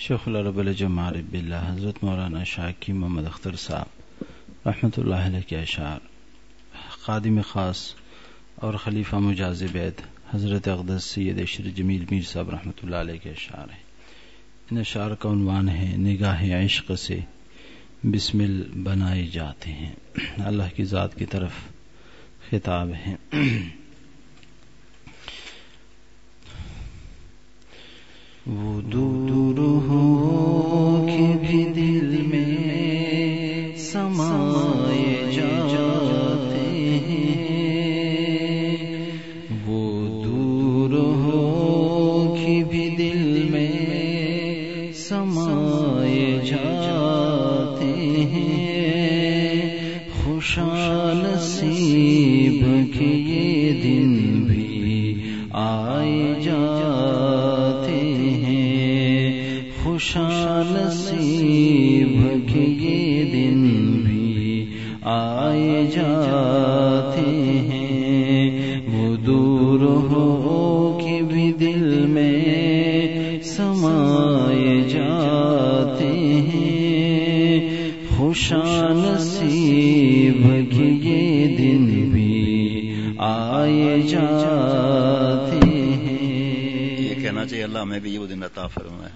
شیخ العرب الجم عارف باللہ حضرت مولانا شاکی محمد اختر صاحب رحمۃ اللہ علیہ کے اشعار، خادم خاص اور خلیفہ مجاز بیت حضرت اقدس سید عشر جمیل میر صاحب رحمۃ اللہ علیہ کے اشعار ہیں۔ ان اشعار کا عنوان ہے نگاہ عشق سے بسمل بنائے جاتے ہیں، اللہ کی ذات کی طرف خطاب ہے۔ وہ دور ہو کہ بھی دل میں سمائے جاتے ہیں، وہ دور ہو کہ بھی دل میں سمائے جاتے ہیں، خوشا نصیب کے یہ دن بھی آئے جاتے ہیں، خوشا نصیب کے یہ دن بھی آئے جاتے ہیں، وہ دور ہو کہ بھی دل میں سمائے جاتے ہیں، خوشا نصیب کے یہ دن بھی آئے جاتے ہیں۔ یہ کہنا چاہیے اللہ ہمیں بھی وہ دن عطا فرمائے۔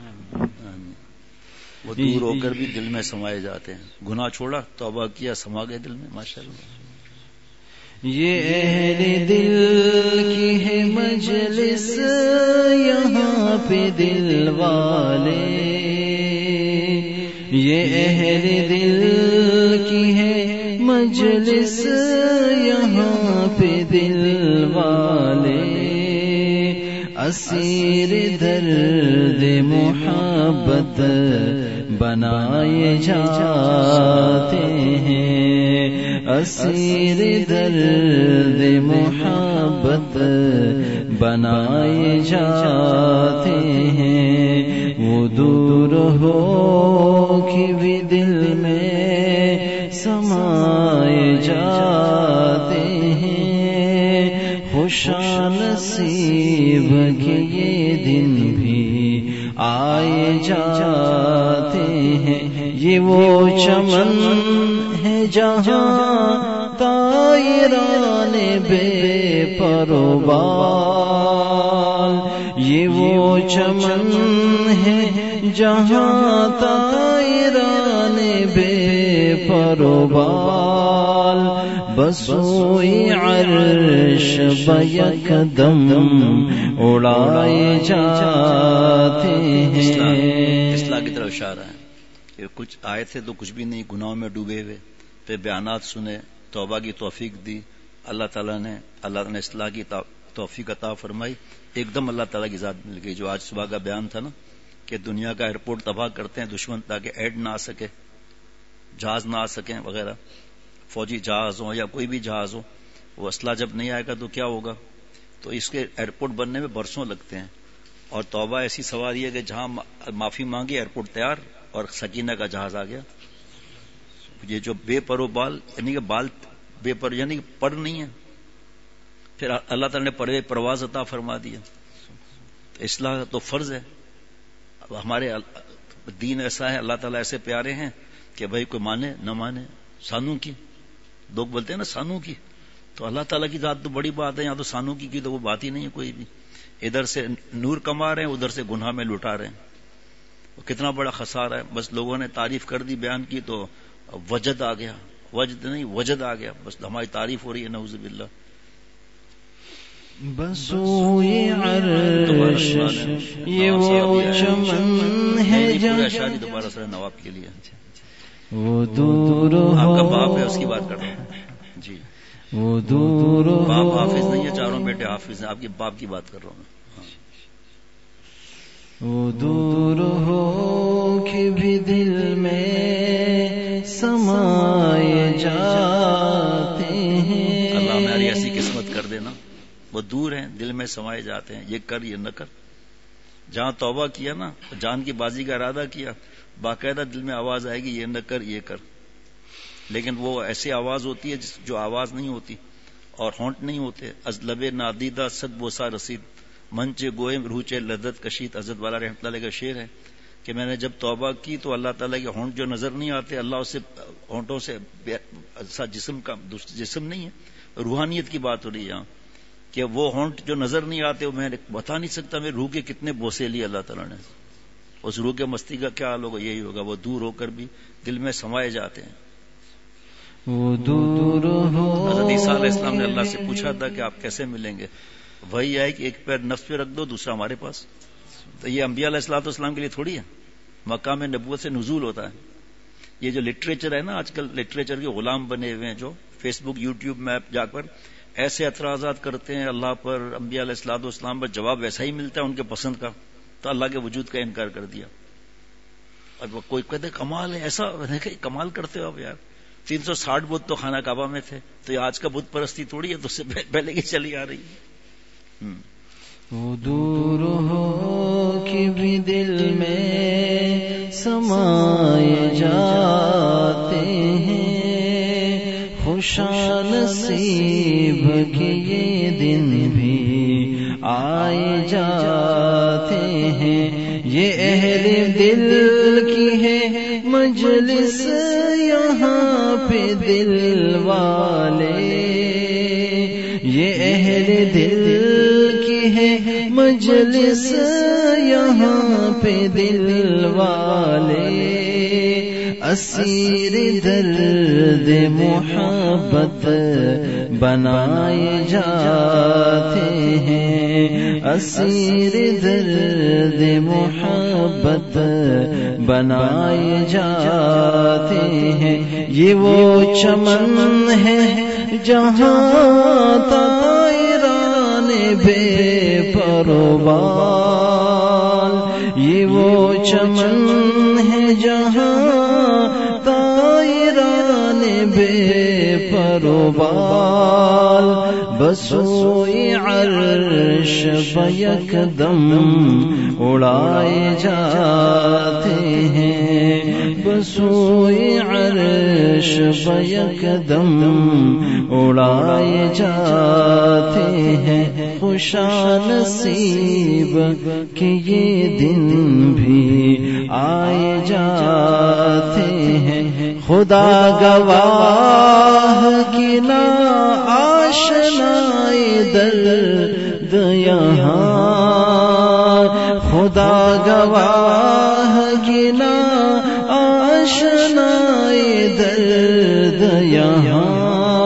وہ دور ہو کر بھی دل میں سمائے جاتے ہیں، گناہ چھوڑا توبہ کیا سما گئے دل میں، ماشاءاللہ۔ یہ اہل دل کی ہے مجلس یہاں پہ دل والے، یہ اہل دل کی ہے مجلس یہاں پہ دل والے، اسیر درد محبت بنائے جاتے ہیں، اسیر درد محبت بنائے جاتے ہیں، وہ دور ہو کہ بھی دل میں سمائے جاتے ہیں، خوشا نصیب کے یہ دن بھی آئے جاتے ہیں۔ یہ وہ چمن ہے جہاں طائران بے پر و بال، یہ وہ چمن ہے جہاں طائران بے پر و بال، بسوئی عرش بیک دم اڑائے جاتے ہیں۔ اصلاح کی طرف اشارہ ہے کہ کچھ آئے تھے تو کچھ بھی نہیں، گناہوں میں ڈوبے ہوئے، پھر بیانات سنے، توبہ کی توفیق دی، اللہ تعالیٰ نے اصلاح کی توفیق عطا فرمائی، ایک دم اللہ تعالیٰ کی ذات مل گئی۔ جو آج صبح کا بیان تھا نا کہ دنیا کا ایئرپورٹ تباہ کرتے ہیں دشمن تاکہ ایڈ نہ آ سکے، جہاز نہ آ سکیں وغیرہ، فوجی جہاز ہو یا کوئی بھی جہاز ہو، وہ اسلحہ جب نہیں آئے گا تو کیا ہوگا؟ تو اس کے ایئرپورٹ بننے میں برسوں لگتے ہیں، اور توبہ ایسی سواری ہے کہ جہاں معافی مانگی ایئرپورٹ تیار اور سکینہ کا جہاز آ گیا۔ یہ جو بے پر و بال یعنی کہ بال بے پر یعنی کہ پر نہیں ہے، پھر اللہ تعالیٰ نے پرے پرواز عطا فرما دیا۔ اصلاح تو فرض ہے، ہمارے دین ایسا ہے، اللہ تعالیٰ ایسے پیارے ہیں کہ بھائی کوئی مانے نہ مانے، سانو کی لوگ بولتے ہیں نا سانو کی، تو اللہ تعالیٰ کی ذات تو بڑی بات ہے، یہاں تو سانو کی تو وہ بات ہی نہیں ہے کوئی بھی، ادھر سے نور کما رہے ہیں ادھر سے گناہ میں لٹا رہے ہیں، کتنا بڑا خسارہ ہے۔ بس لوگوں نے تعریف کر دی، بیان کی تو وجد آ گیا، وجد نہیں وجد آ گیا، بس ہماری تعریف ہو رہی ہے، نعوذ باللہ۔ بسوئی عرش یہ وہ چمن ہے جہاں شادی دوبارہ سر نواب کے لیے وہ دور آپ کا باپ ہے، اس کی بات کر رہا ہوں جی، وہ دور باپ حافظ نہیں ہے، چاروں بیٹے حافظ ہیں، آپ کے باپ کی بات کر رہا ہوں میں۔ وہ دور ہو کہ بھی دل میں سمائے جاتے ہیں، اللہ ہماری ایسی قسمت کر دینا، وہ دور ہیں دل میں سمائے جاتے ہیں، یہ کر یہ نہ کر۔ جہاں توبہ کیا نا، جان کی بازی کا ارادہ کیا، باقاعدہ دل میں آواز آئے گی یہ نہ کر یہ کر، لیکن وہ ایسی آواز ہوتی ہے جو آواز نہیں ہوتی اور ہونٹ نہیں ہوتے. از لب نادیدہ صد بوسا رسید منچے گوئم روچے لذت کشید. حضرت والا رحمۃ اللہ علیہ کا شعر ہے کہ میں نے جب توبہ کی تو اللہ تعالیٰ کے ہونٹ جو نظر نہیں آتے، اللہ اسے ہونٹوں سے جسم کا جسم نہیں ہے، روحانیت کی بات ہو رہی ہے یہاں، کہ وہ ہونٹ جو نظر نہیں آتے وہ میں بتا نہیں سکتا میرے روح کے کتنے بوسے لیے اللہ تعالیٰ نے. اس روح کے مستی کا کیا حال ہوگا؟ یہی ہوگا، وہ دور ہو کر بھی دل میں سمائے جاتے ہیں. وہ دور ہو. حضرت عیسیٰ علیہ السلام نے اللہ سے پوچھا تھا کہ آپ کیسے ملیں گے؟ وہی ہے کہ ایک پیر نفس پہ رکھ دو، دوسرا ہمارے پاس. تو یہ انبیاء علیہ السلام کے لیے تھوڑی ہے، مقام نبوت سے نزول ہوتا ہے. یہ جو لٹریچر ہے نا، آج کل لٹریچر کے غلام بنے ہوئے ہیں، جو فیس بک یوٹیوب میں جا کر ایسے اعتراضات کرتے ہیں اللہ پر، انبیاء علیہ السلام پر جواب ویسا ہی ملتا ہے ان کے پسند کا، تو اللہ کے وجود کا انکار کر دیا. اور کوئی کہتے کمال ہے، ایسا کمال کرتے ہو آپ یار. 360 بت تو خانہ کعبہ میں تھے، تو یہ آج کا بت پرستی تھوڑی ہے، تو اس سے پہلے کی چلی آ رہی ہے. وہ دور ہو کہ بھی دل میں سمائے جاتے ہیں، خوشا نصیب کے یہ دن بھی آئے جاتے ہیں. یہ اہل دل کی ہے مجلس یہاں پہ دل والے، یہ اہل دل کی ہے مجلس یہاں پہ دل والے، اسیر درد محبت بنائے جاتے ہیں، اسیر درد محبت بنائے جاتے ہیں. یہ وہ چمن ہے جہاں طائران بے پر و بال، یہ وہ چمن ہے جہاں طائران بے پر و بال، بسوئے عرش بیک دم اڑائے جاتے ہیں، بسوئے عرش بیک دم اڑائے جاتے ہیں. خوشا نصیب کہ یہ دن بھی آئے جاتے ہیں. خدا گواہ کی نا آشنائے درد یہاں، خدا گواہ کی نا آشنائے درد یہاں،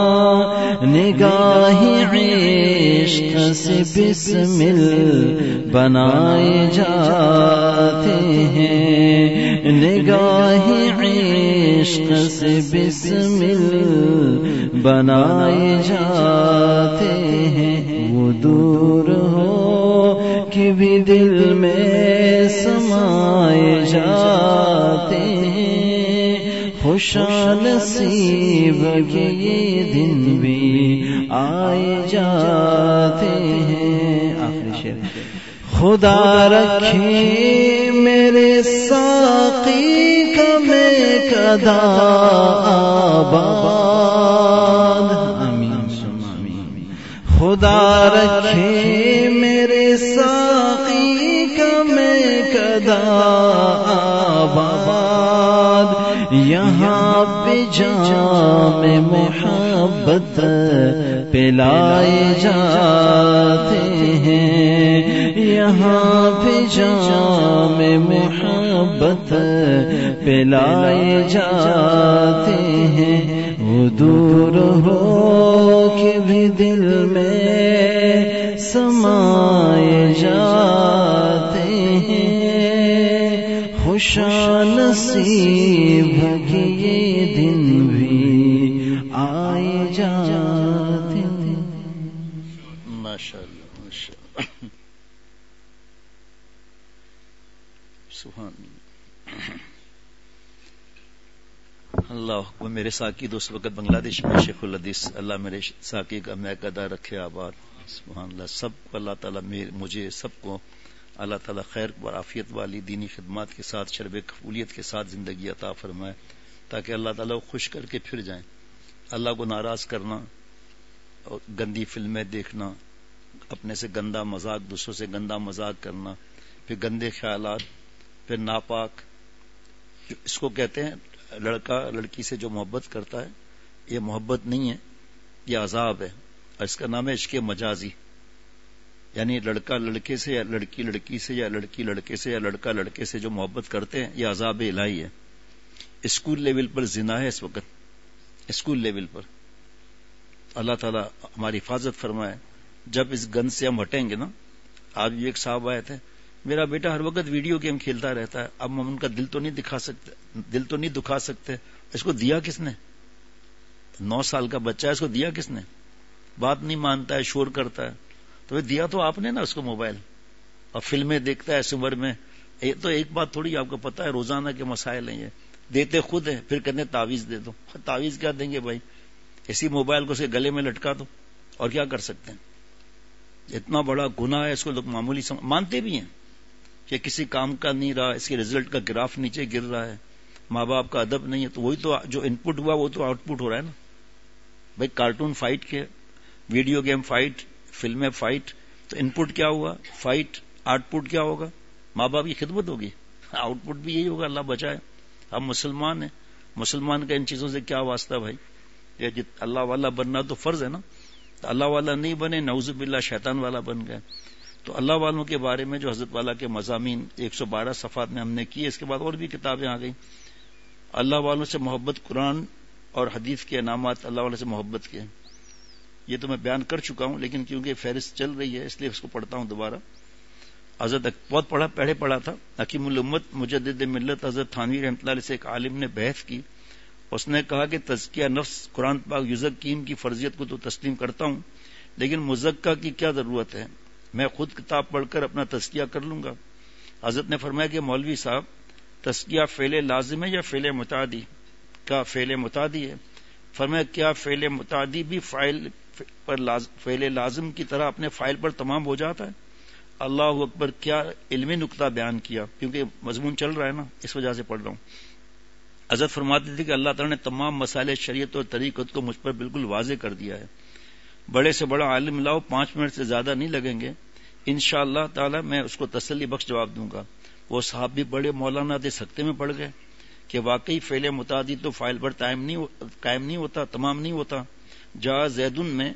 نگاہ عشق سے بسمل بنائے جاتے ہیں، نگاہ عشق سے بسمل بنائے جاتے ہیں. وہ دور ہو کہ بھی دل میں سمائے جاتے ہیں، خوشا نصیب کے یہ دن بھی آئے جاتے ہیں. آخری شعر. خدا رکھے میرے ساقی کا میں قدا آباد، آمین ثم آمین. خدا رکھے میرے ساقی کا میں قدا آباد، یہاں پہ جام محبت پلائے جاتے ہیں، یہاں پہ جام محبت پلائے جاتے ہیں. وہ دور ہو کہ بھی دل میں سمائے جاتے ہیں، خوشا نصیب کہ یہ دن بھی آئے جاتے ہیں. ماشاءاللہ ماشاءاللہ، سبحان اللہ. میرے ساقی دوست وقت بنگلہ دیش میں شیخ الحدیث، اللہ میرے ساقی کا میں قدا رکھے آباد. سبحان اللہ. سب کو اللہ تعالیٰ مجھے سب کو اللہ تعالیٰ خیر و عافیت والی دینی خدمات کے ساتھ شرب قبولیت کے ساتھ زندگی عطا فرمائے، تاکہ اللہ تعالیٰ کو خوش کر کے پھر جائیں. اللہ کو ناراض کرنا اور گندی فلمیں دیکھنا، اپنے سے گندا مذاق، دوسروں سے گندا مذاق کرنا، پھر گندے خیالات، پھر ناپاک. اس کو کہتے ہیں لڑکا لڑکی سے جو محبت کرتا ہے یہ محبت نہیں ہے, یہ عذاب ہے, اور اس کا نام ہے عشق مجازی. یعنی لڑکا لڑکے سے یا لڑکی لڑکی سے یا لڑکی لڑکے سے یا لڑکا لڑکے سے جو محبت کرتے ہیں یہ عذاب الہی ہے. اسکول لیول پر زنا ہے اس وقت, اسکول لیول پر. اللہ تعالیٰ ہماری حفاظت فرمائے. جب اس گن سے ہم ہٹیں گے نا, آج بھی ایک صاحب آئے تھے, میرا بیٹا ہر وقت ویڈیو گیم کھیلتا رہتا ہے, اب ہم ان کا دل تو نہیں دکھا سکتے. اس کو دیا کس نے؟ 9 سال کا بچہ ہے, اس کو دیا کس نے؟ بات نہیں مانتا ہے, شور کرتا ہے, تو دیا تو آپ نے نا اس کو موبائل, اور فلمیں دیکھتا ہے اس عمر میں. یہ تو ایک بات تھوڑی آپ کو پتا ہے, روزانہ کے مسائل ہیں یہ. دیتے خود ہیں, پھر کہتے ہیں تعویذ دے دو. تعویذ کیا دیں گے بھائی, اسی موبائل کو اسے گلے میں لٹکا دو, اور کیا کر سکتے ہیں. اتنا بڑا گناہ ہے, اس کو لوگ معمولی مانتے بھی ہیں کہ کسی کام کا نہیں رہا, اس کے رزلٹ کا گراف نیچے گر رہا ہے, ماں باپ کا ادب نہیں ہے, تو وہی تو جو ان پٹ ہوا وہ تو آؤٹ پٹ ہو رہا ہے نا بھائی. کارٹون فائٹ کے, ویڈیو گیم فائٹ, فلمیں فائٹ, تو ان پٹ کیا ہوا فائٹ, آؤٹ پٹ کیا ہوگا, ماں باپ کی خدمت ہوگی, آؤٹ پٹ بھی یہی ہوگا. اللہ بچائے. ہم مسلمان ہیں, مسلمان کا ان چیزوں سے کیا واسطہ بھائی. یہ اللہ والا بننا تو فرض ہے نا, تو اللہ والا نہیں بنے, نعوذ باللہ شیطان والا بن گئے. تو اللہ والوں کے بارے میں جو حضرت والا کے مضامین 112 صفحات میں ہم نے کیے, اس کے بعد اور بھی کتابیں آ گئی. اللہ والوں سے محبت, قرآن اور حدیث کے انعامات اللہ والوں سے محبت کے, یہ تو میں بیان کر چکا ہوں, لیکن کیونکہ فہرست چل رہی ہے اس لیے اس کو پڑھتا ہوں دوبارہ. حضرت بہت پہلے پڑھا تھا. حکیم الامت مجدد ملت حضرت تھانوی رحمۃ اللہ علیہ سے ایک عالم نے بحث کی. اس نے کہا کہ تزکیہ نفس قرآن پاک یزکیم کی فرضیت کو تو تسلیم کرتا ہوں, لیکن مزکہ کی کیا ضرورت ہے, میں خود کتاب پڑھ کر اپنا تزکیہ کر لوں گا. حضرت نے فرمایا کہ مولوی صاحب تزکیہ فعل لازم ہے یا فعل متعدی؟ کا فعل متعدی ہے. فرمایا کیا فعل متعدی بھی فعل لازم کی طرح اپنے فائل پر تمام ہو جاتا ہے؟ اللہ اکبر, کیا علمی نقطہ بیان کیا, کیونکہ مضمون چل رہا ہے نا اس وجہ سے پڑھ رہا ہوں. حضرت فرماتے تھے کہ اللہ تعالیٰ نے تمام مسائل شریعت اور طریقت کو مجھ پر بالکل واضح کر دیا ہے. بڑے سے بڑا عالم لاؤ, 5 منٹ سے زیادہ نہیں لگیں گے, انشاءاللہ تعالیٰ میں اس کو تسلی بخش جواب دوں گا. وہ صاحب بھی بڑے مولانا دے سکتے میں پڑ گئے کہ واقعی فعل متعدی تو فائل پر قائم نہیں ہوتا, تمام نہیں ہوتا. جا زیدن میں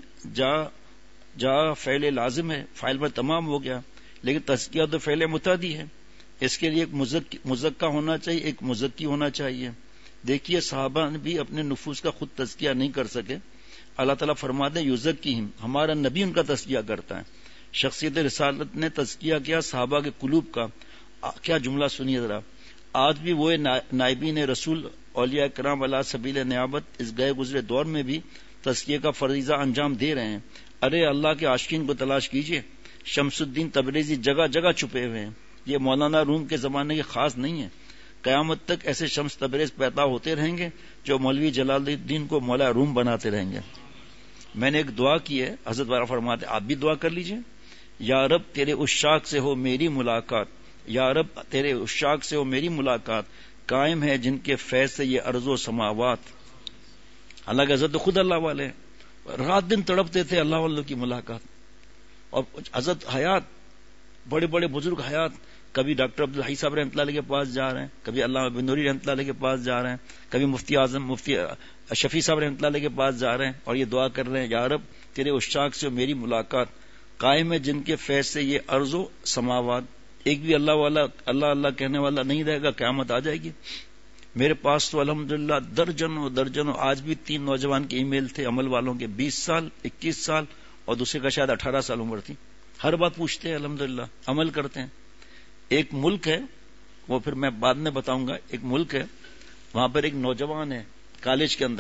جا فعل لازم ہے, فائل پر تمام ہو گیا, لیکن تزکیہ تو فعل متعدی ہے. اس کے لیے ایک مزکہ ہونا چاہیے, ایک مزکی ہونا چاہیے. دیکھیے صحابہ بھی اپنے نفوس کا خود تزکیہ نہیں کر سکے. اللہ تعالیٰ فرماتے ہیں یزکیہم, ہمارا نبی ان کا تزکیہ کرتا ہے. شخصیت رسالت نے تزکیہ کیا صحابہ کے قلوب کا. کیا جملہ سنیے ذرا. آج بھی وہ نائبین رسول اولیاء کرام علی سبیل نیابت اس گئے گزرے دور میں بھی تزکیہ کا فریضہ انجام دے رہے ہیں. ارے اللہ کے عاشقین کو تلاش کیجیے. شمس الدین تبریزی جگہ جگہ چھپے ہوئے ہیں. یہ مولانا روم کے زمانے کے خاص نہیں ہے. قیامت تک ایسے شمس تبریز پیدا ہوتے رہیں گے جو مولوی جلال الدین کو مولا روم بناتے رہیں گے. میں نے ایک دعا کی ہے, حضرت والا فرماتے آپ بھی دعا کر لیجئے. یا رب تیرے عشاق سے ہو میری ملاقات, یا رب تیرے عشاق سے ہو میری ملاقات, قائم ہے جن کے فیض سے یہ ارض و سماوات. حالانکہ حضرت خود اللہ والے رات دن تڑپتے تھے اللہ والوں کی ملاقات. اور حضرت حیات, بڑے بڑے بزرگ حیات, کبھی ڈاکٹر عبدالحی صاحب رحمۃ اللہ علیہ کے پاس جا رہے ہیں, کبھی علامہ بن نوری رحمۃ اللہ علیہ کے پاس جا رہے ہیں, کبھی مفتی اعظم مفتی شفیع صاحب رحمۃ اللہ علیہ کے پاس جا رہے ہیں, اور یہ دعا کر رہے ہیں یا رب تیرے عشاق سے میری ملاقات, قائم ہے جن کے فیض سے یہ ارض و سماوات. ایک بھی اللہ والا اللہ اللہ کہنے والا نہیں رہے گا, قیامت آ جائے گی. میرے پاس تو الحمدللہ درجنوں آج بھی 3 نوجوان کے ای میل تھے عمل والوں کے, 20 سال 21 سال اور دوسرے کا شاید 18 سال عمر تھی. ہر بات پوچھتے ہیں, الحمدللہ عمل کرتے ہیں. ایک ملک ہے, وہ پھر میں بعد میں بتاؤں گا, ایک ملک ہے وہاں پر ایک نوجوان ہے کالج کے اندر,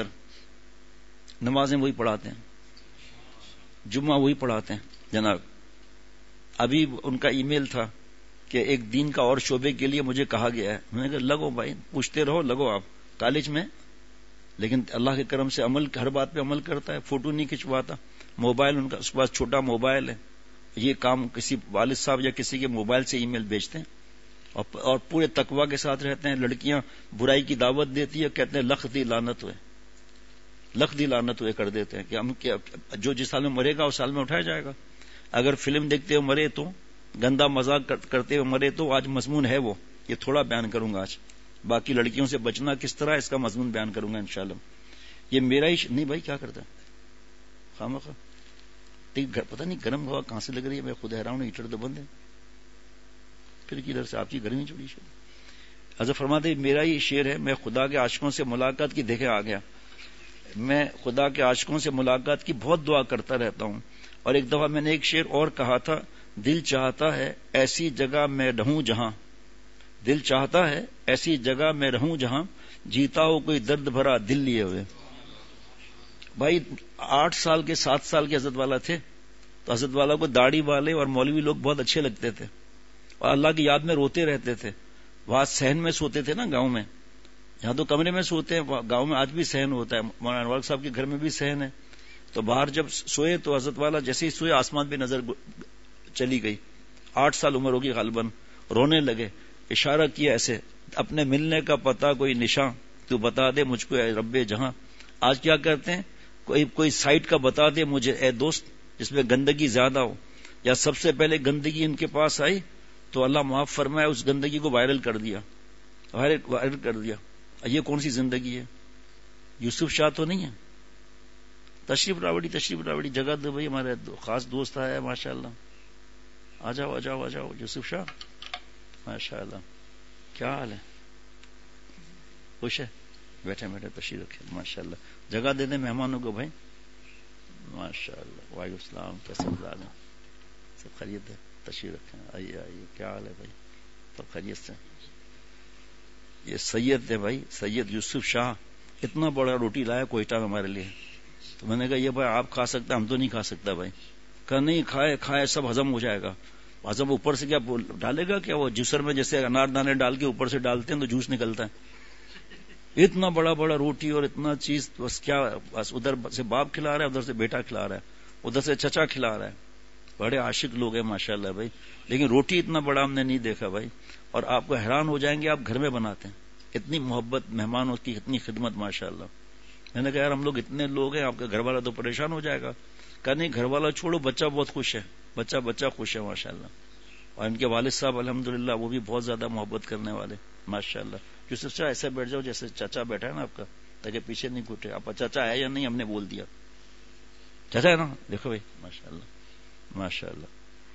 نمازیں وہی پڑھاتے ہیں, جمعہ وہی پڑھاتے ہیں جناب. ابھی ان کا ای میل تھا کہ ایک دین کا اور شعبے کے لیے مجھے کہا گیا ہے. میں نے کہا لگو بھائی, پوچھتے رہو, لگو آپ کالج میں, لیکن اللہ کے کرم سے عمل, ہر بات پہ عمل کرتا ہے. فوٹو نہیں کھنچواتا, موبائل ان کا, اس کے پاس چھوٹا موبائل ہے. یہ کام کسی والد صاحب یا کسی کے موبائل سے ای میل بھیجتے ہیں, اور پورے تقوی کے ساتھ رہتے ہیں. لڑکیاں برائی کی دعوت دیتی ہے, کہتے ہیں لخ دی لعنت ہوئے کر دیتے ہیں کہ ہم جو جس سال میں مرے گا اس سال میں اٹھایا جائے گا. اگر فلم دیکھتے ہوئے مرے تو, گندا مذاق کرتے ہوئے مرے تو, آج مضمون ہے وہ یہ تھوڑا بیان کروں گا آج. باقی لڑکیوں سے بچنا کس طرح اس کا مضمون بیان کروں گا انشاءاللہ. یہ میرا ہی نہیں بھائی کیا کرتا ہے خامخواہ پتہ نہیں گرم ہوا کہاں سے لگ رہی ہے. میں خود حیران ہوں ہیٹر تو بند ہے پھر کدھر سے آپ کی گرمی چڑی. حضرت فرماتے میرا ہی شعر ہے. میں خدا کے عاشقوں سے ملاقات کی دیکھے آ گیا. میں خدا کے عاشقوں سے ملاقات کی بہت دعا کرتا رہتا ہوں. اور ایک دفعہ میں نے ایک شعر اور کہا تھا, دل چاہتا ہے ایسی جگہ میں رہوں جہاں, دل چاہتا ہے ایسی جگہ میں رہوں جہاں جیتا ہو کوئی درد بھرا دل لیے ہوئے. بھائی 8 سال کے 7 سال کے حضرت والا تھے, تو حضرت والا کو داڑھی والے اور مولوی لوگ بہت اچھے لگتے تھے اور اللہ کی یاد میں روتے رہتے تھے. وہاں صحن میں سوتے تھے نا گاؤں میں, یہاں تو کمرے میں سوتے ہیں, گاؤں میں آج بھی صحن ہوتا ہے. مولانا انور صاحب کے گھر میں بھی صحن ہے. تو باہر جب سوئے تو حضرت والا جیسے ہی سوئے آسمان پہ نظر چلی گئی. 8 سال عمر ہوگی غالباً. رونے لگے, اشارہ کیا ایسے, اپنے ملنے کا پتہ کوئی نشاں تو بتا دے مجھ کو اے رب جہاں. آج کیا کرتے ہیں, کوئی سائٹ کا بتا دے مجھے اے دوست جس میں گندگی زیادہ ہو, یا سب سے پہلے گندگی ان کے پاس آئی تو اللہ معاف فرمائے اس گندگی کو وائرل کر دیا, وائرل کر دیا. یہ کون سی زندگی ہے؟ یوسف شاہ تو نہیں ہے. تشریف راوڑی جگہ دو بھائی, ہمارے خاص دوست آیا ہے ماشاءاللہ. آ جاؤ یوسف شاہ ماشاءاللہ. کیا حال ہے؟ خوش ہے؟ بیٹھے تشریف رکھے ماشاءاللہ. جگہ دے دیں مہمانوں کو بھائی ماشاءاللہ. وعلیکم السلام. کیسے مزاج ہیں؟ سب خیریت ہے؟ تشریف رکھیں. آئیے. کیا حال ہے بھائی؟ سب خیریت سے؟ یہ سید ہے بھائی, سید یوسف شاہ. اتنا بڑا روٹی لایا کوئٹہ میں ہمارے لیے. تو میں نے کہا یہ بھائی آپ کھا سکتے, ہم تو نہیں کھا سکتا بھائی. کہا نہیں, کھائے سب ہضم ہو جائے گا. ہضم اوپر سے کیا ڈالے گا کیا, وہ جوسر میں جیسے انار دانے ڈال کے اوپر سے ڈالتے ہیں تو جوس نکلتا ہے. اتنا بڑا روٹی اور اتنا چیز, بس کیا, بس ادھر سے باپ کھلا رہا ہے, ادھر سے بیٹا کھلا رہا ہے, ادھر سے چچا کھلا رہا ہے. بڑے عاشق لوگ ہیں ماشاءاللہ بھائی. لیکن روٹی اتنا بڑا ہم نے نہیں دیکھا بھائی. اور آپ کو حیران ہو جائیں گے, آپ گھر میں بناتے ہیں. اتنی محبت مہمانوں کی, اتنی خدمت ماشاءاللہ. میں نے کہا یار ہم لوگ اتنے لوگ ہیں, آپ کا گھر والا تو پریشان ہو جائے گا. کہا نہیں گھر والا چھوڑو, بچہ بہت خوش ہے, بچہ خوش ہے ماشاءاللہ. اور ان کے والد صاحب الحمدللہ وہ بھی بہت زیادہ محبت کرنے والے ماشاءاللہ. یوسف شاہ ایسے بیٹھ جاؤ جیسے چاچا بیٹھا ہے نا آپ کا, تاکہ پیچھے نہیں گھٹے. آپ چاچا ہے یا نہیں ہم نے بول دیا, چاچا ہے نا. دیکھو بھائی ماشاءاللہ.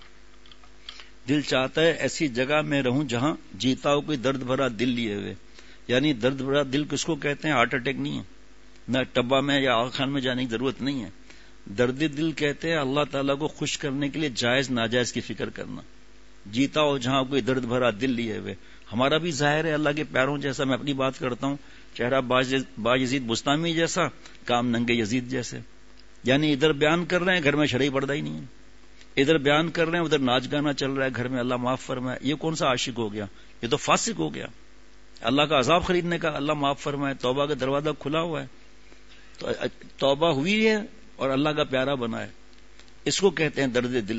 دل چاہتا ہے ایسی جگہ میں رہوں جہاں جیتا ہو کوئی درد بھرا دل لیے ہوئے. یعنی درد بھرا دل کس کو کہتے ہیں؟ ہارٹ اٹیک نہیں ہے, نہ ٹبا میں یا آغا خان میں جانے کی ضرورت نہیں ہے. درد دل کہتے ہیں اللہ تعالیٰ کو خوش کرنے کے لیے جائز ناجائز کی فکر کرنا. جیتا ہو جہاں کوئی درد بھرا دل لیے ہوئے. ہمارا بھی ظاہر ہے اللہ کے پیاروں جیسا. میں اپنی بات کرتا ہوں, چہرہ با یزید بستامی جیسا, کام ننگے یزید جیسے. یعنی ادھر بیان کر رہے ہیں گھر میں شرعی پردہ ہی نہیں ہے, ادھر بیان کر رہے ہیں ادھر ناچ گانا چل رہا ہے گھر میں. اللہ معاف فرمائے, یہ کون سا عاشق ہو گیا؟ یہ تو فاسق ہو گیا. اللہ کا عذاب خریدنے کا, اللہ معاف فرمائے, توبہ کا دروازہ کھلا ہوا ہے. تو توبہ ہوئی ہے اور اللہ کا پیارا بنا ہے. اس کو کہتے ہیں درد دل.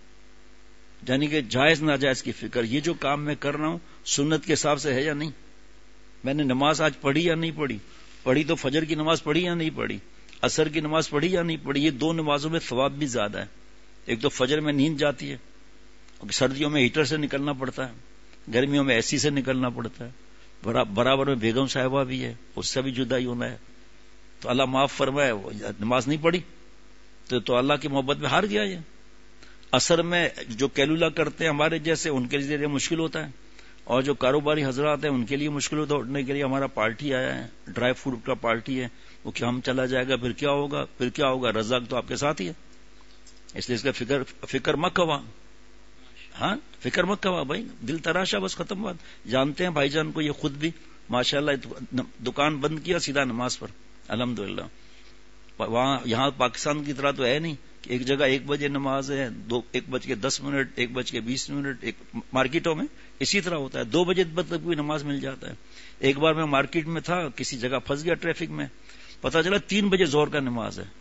یعنی کہ جائز ناجائز کی فکر. یہ جو کام میں کر رہا ہوں سنت کے حساب سے ہے یا نہیں؟ میں نے نماز آج پڑھی یا نہیں پڑھی؟ پڑھی تو فجر کی نماز پڑھی یا نہیں پڑھی؟ عصر کی نماز پڑھی یا نہیں پڑھی؟ یہ 2 نمازوں میں ثواب بھی زیادہ ہے. ایک تو فجر میں نیند جاتی ہے, سردیوں میں ہیٹر سے نکلنا پڑتا ہے, گرمیوں میں AC سے نکلنا پڑتا ہے, برابر میں بیگم صاحبہ بھی ہے, اس سے بھی جدائی ہونا ہے. تو اللہ معاف فرمائے, نماز نہیں پڑھی تو اللہ کی محبت میں ہار گیا. یہ عصر میں جو کیلولا کرتے ہیں ہمارے جیسے, ان کے لیے مشکل ہوتا ہے, اور جو کاروباری حضرات ہیں ان کے لیے مشکل ہوتا ہے. اٹھنے کے لیے ہمارا پارٹی آیا ہے, ڈرائی فروٹ کا پارٹی ہے, وہ کیا ہم چلا جائے گا, پھر کیا ہوگا, رزاق تو آپ کے ساتھ ہی ہے. اس لیے اس کا فکر مت کھوا. ہاں فکر مت کھوا بھائی, دل تراشا, بس ختم بات. جانتے ہیں بھائی جان کو, یہ خود بھی ماشاءاللہ دکان بند کیا سیدھا نماز پر الحمدللہ. وہاں یہاں پاکستان کی طرح تو ہے نہیں کہ ایک جگہ 1 بجے نماز ہے, 1:10, 1:20. مارکیٹوں میں اسی طرح ہوتا ہے, 2 بجے تک بھی نماز مل جاتا ہے. ایک بار میں مارکیٹ میں تھا, کسی جگہ پھنس گیا ٹریفک میں, پتا چلا 3 بجے ظہر کا نماز ہے.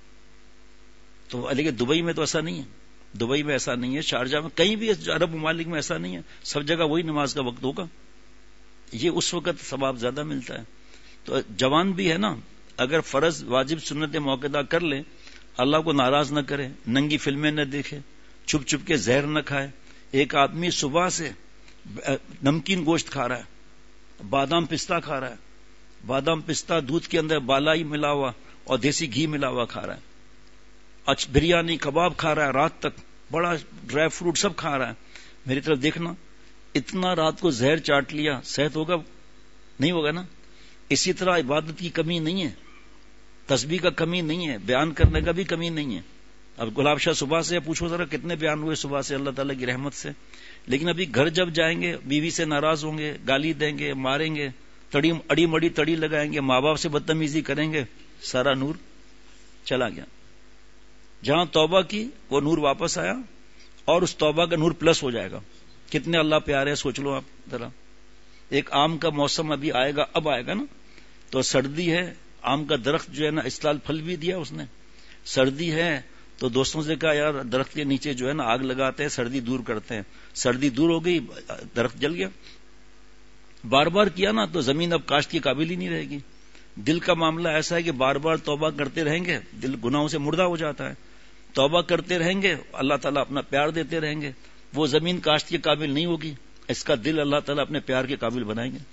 تو لیکن دبئی میں تو ایسا نہیں ہے, دبئی میں ایسا نہیں ہے, شارجہ میں, کہیں بھی عرب ممالک میں ایسا نہیں ہے. سب جگہ وہی نماز کا وقت ہوگا. یہ اس وقت ثواب زیادہ ملتا ہے. تو جوان بھی ہے نا, اگر فرض واجب سنت موقع کر لے, اللہ کو ناراض نہ کرے, ننگی فلمیں نہ دیکھے, چھپ چھپ کے زہر نہ کھائے. ایک آدمی صبح سے نمکین گوشت کھا رہا ہے، بادام پستہ کھا رہا ہے، بادام پستہ دودھ کے اندر بالائی ملا ہوا اور دیسی گھی ملا ہوا کھا رہا ہے، بریانی کباب کھا رہا ہے، رات تک بڑا ڈرائی فروٹ سب کھا رہا ہے. میری طرف دیکھنا، اتنا رات کو زہر چاٹ لیا، صحت ہوگا؟ نہیں ہوگا نا. اسی طرح عبادت کی کمی نہیں ہے، تسبیح کا کمی نہیں ہے، بیان کرنے کا بھی کمی نہیں ہے. اب گلاب شاہ صبح سے پوچھو ذرا کتنے بیان ہوئے صبح سے اللہ تعالیٰ کی رحمت سے. لیکن ابھی گھر جب جائیں گے بیوی سے ناراض ہوں گے، گالی دیں گے، ماریں گے، اڑی مڑی تڑی لگائیں گے، ماں باپ سے بدتمیزی کریں گے، سارا نور چلا گیا. جہاں توبہ کی وہ نور واپس آیا اور اس توبہ کا نور پلس ہو جائے گا. کتنے اللہ پیارے ہیں، سوچ لو آپ ذرا. ایک آم کا موسم ابھی آئے گا، اب آئے گا نا، تو سردی ہے، آم کا درخت جو ہے نا اس سال پھل بھی دیا اس نے. سردی ہے تو دوستوں سے کہا یار درخت کے نیچے جو ہے نا آگ لگاتے ہیں، سردی دور کرتے ہیں. سردی دور ہو گئی، درخت جل گیا. بار بار کیا نا تو زمین اب کاشت کی قابل ہی نہیں رہے گی. دل کا معاملہ ایسا ہے کہ بار بار توبہ کرتے رہیں گے، دل گناہوں سے مردہ ہو جاتا ہے. توبہ کرتے رہیں گے، اللہ تعالیٰ اپنا پیار دیتے رہیں گے، وہ زمین کاشت کے قابل نہیں ہوگی، اس کا دل اللہ تعالیٰ اپنے پیار کے قابل بنائیں گے.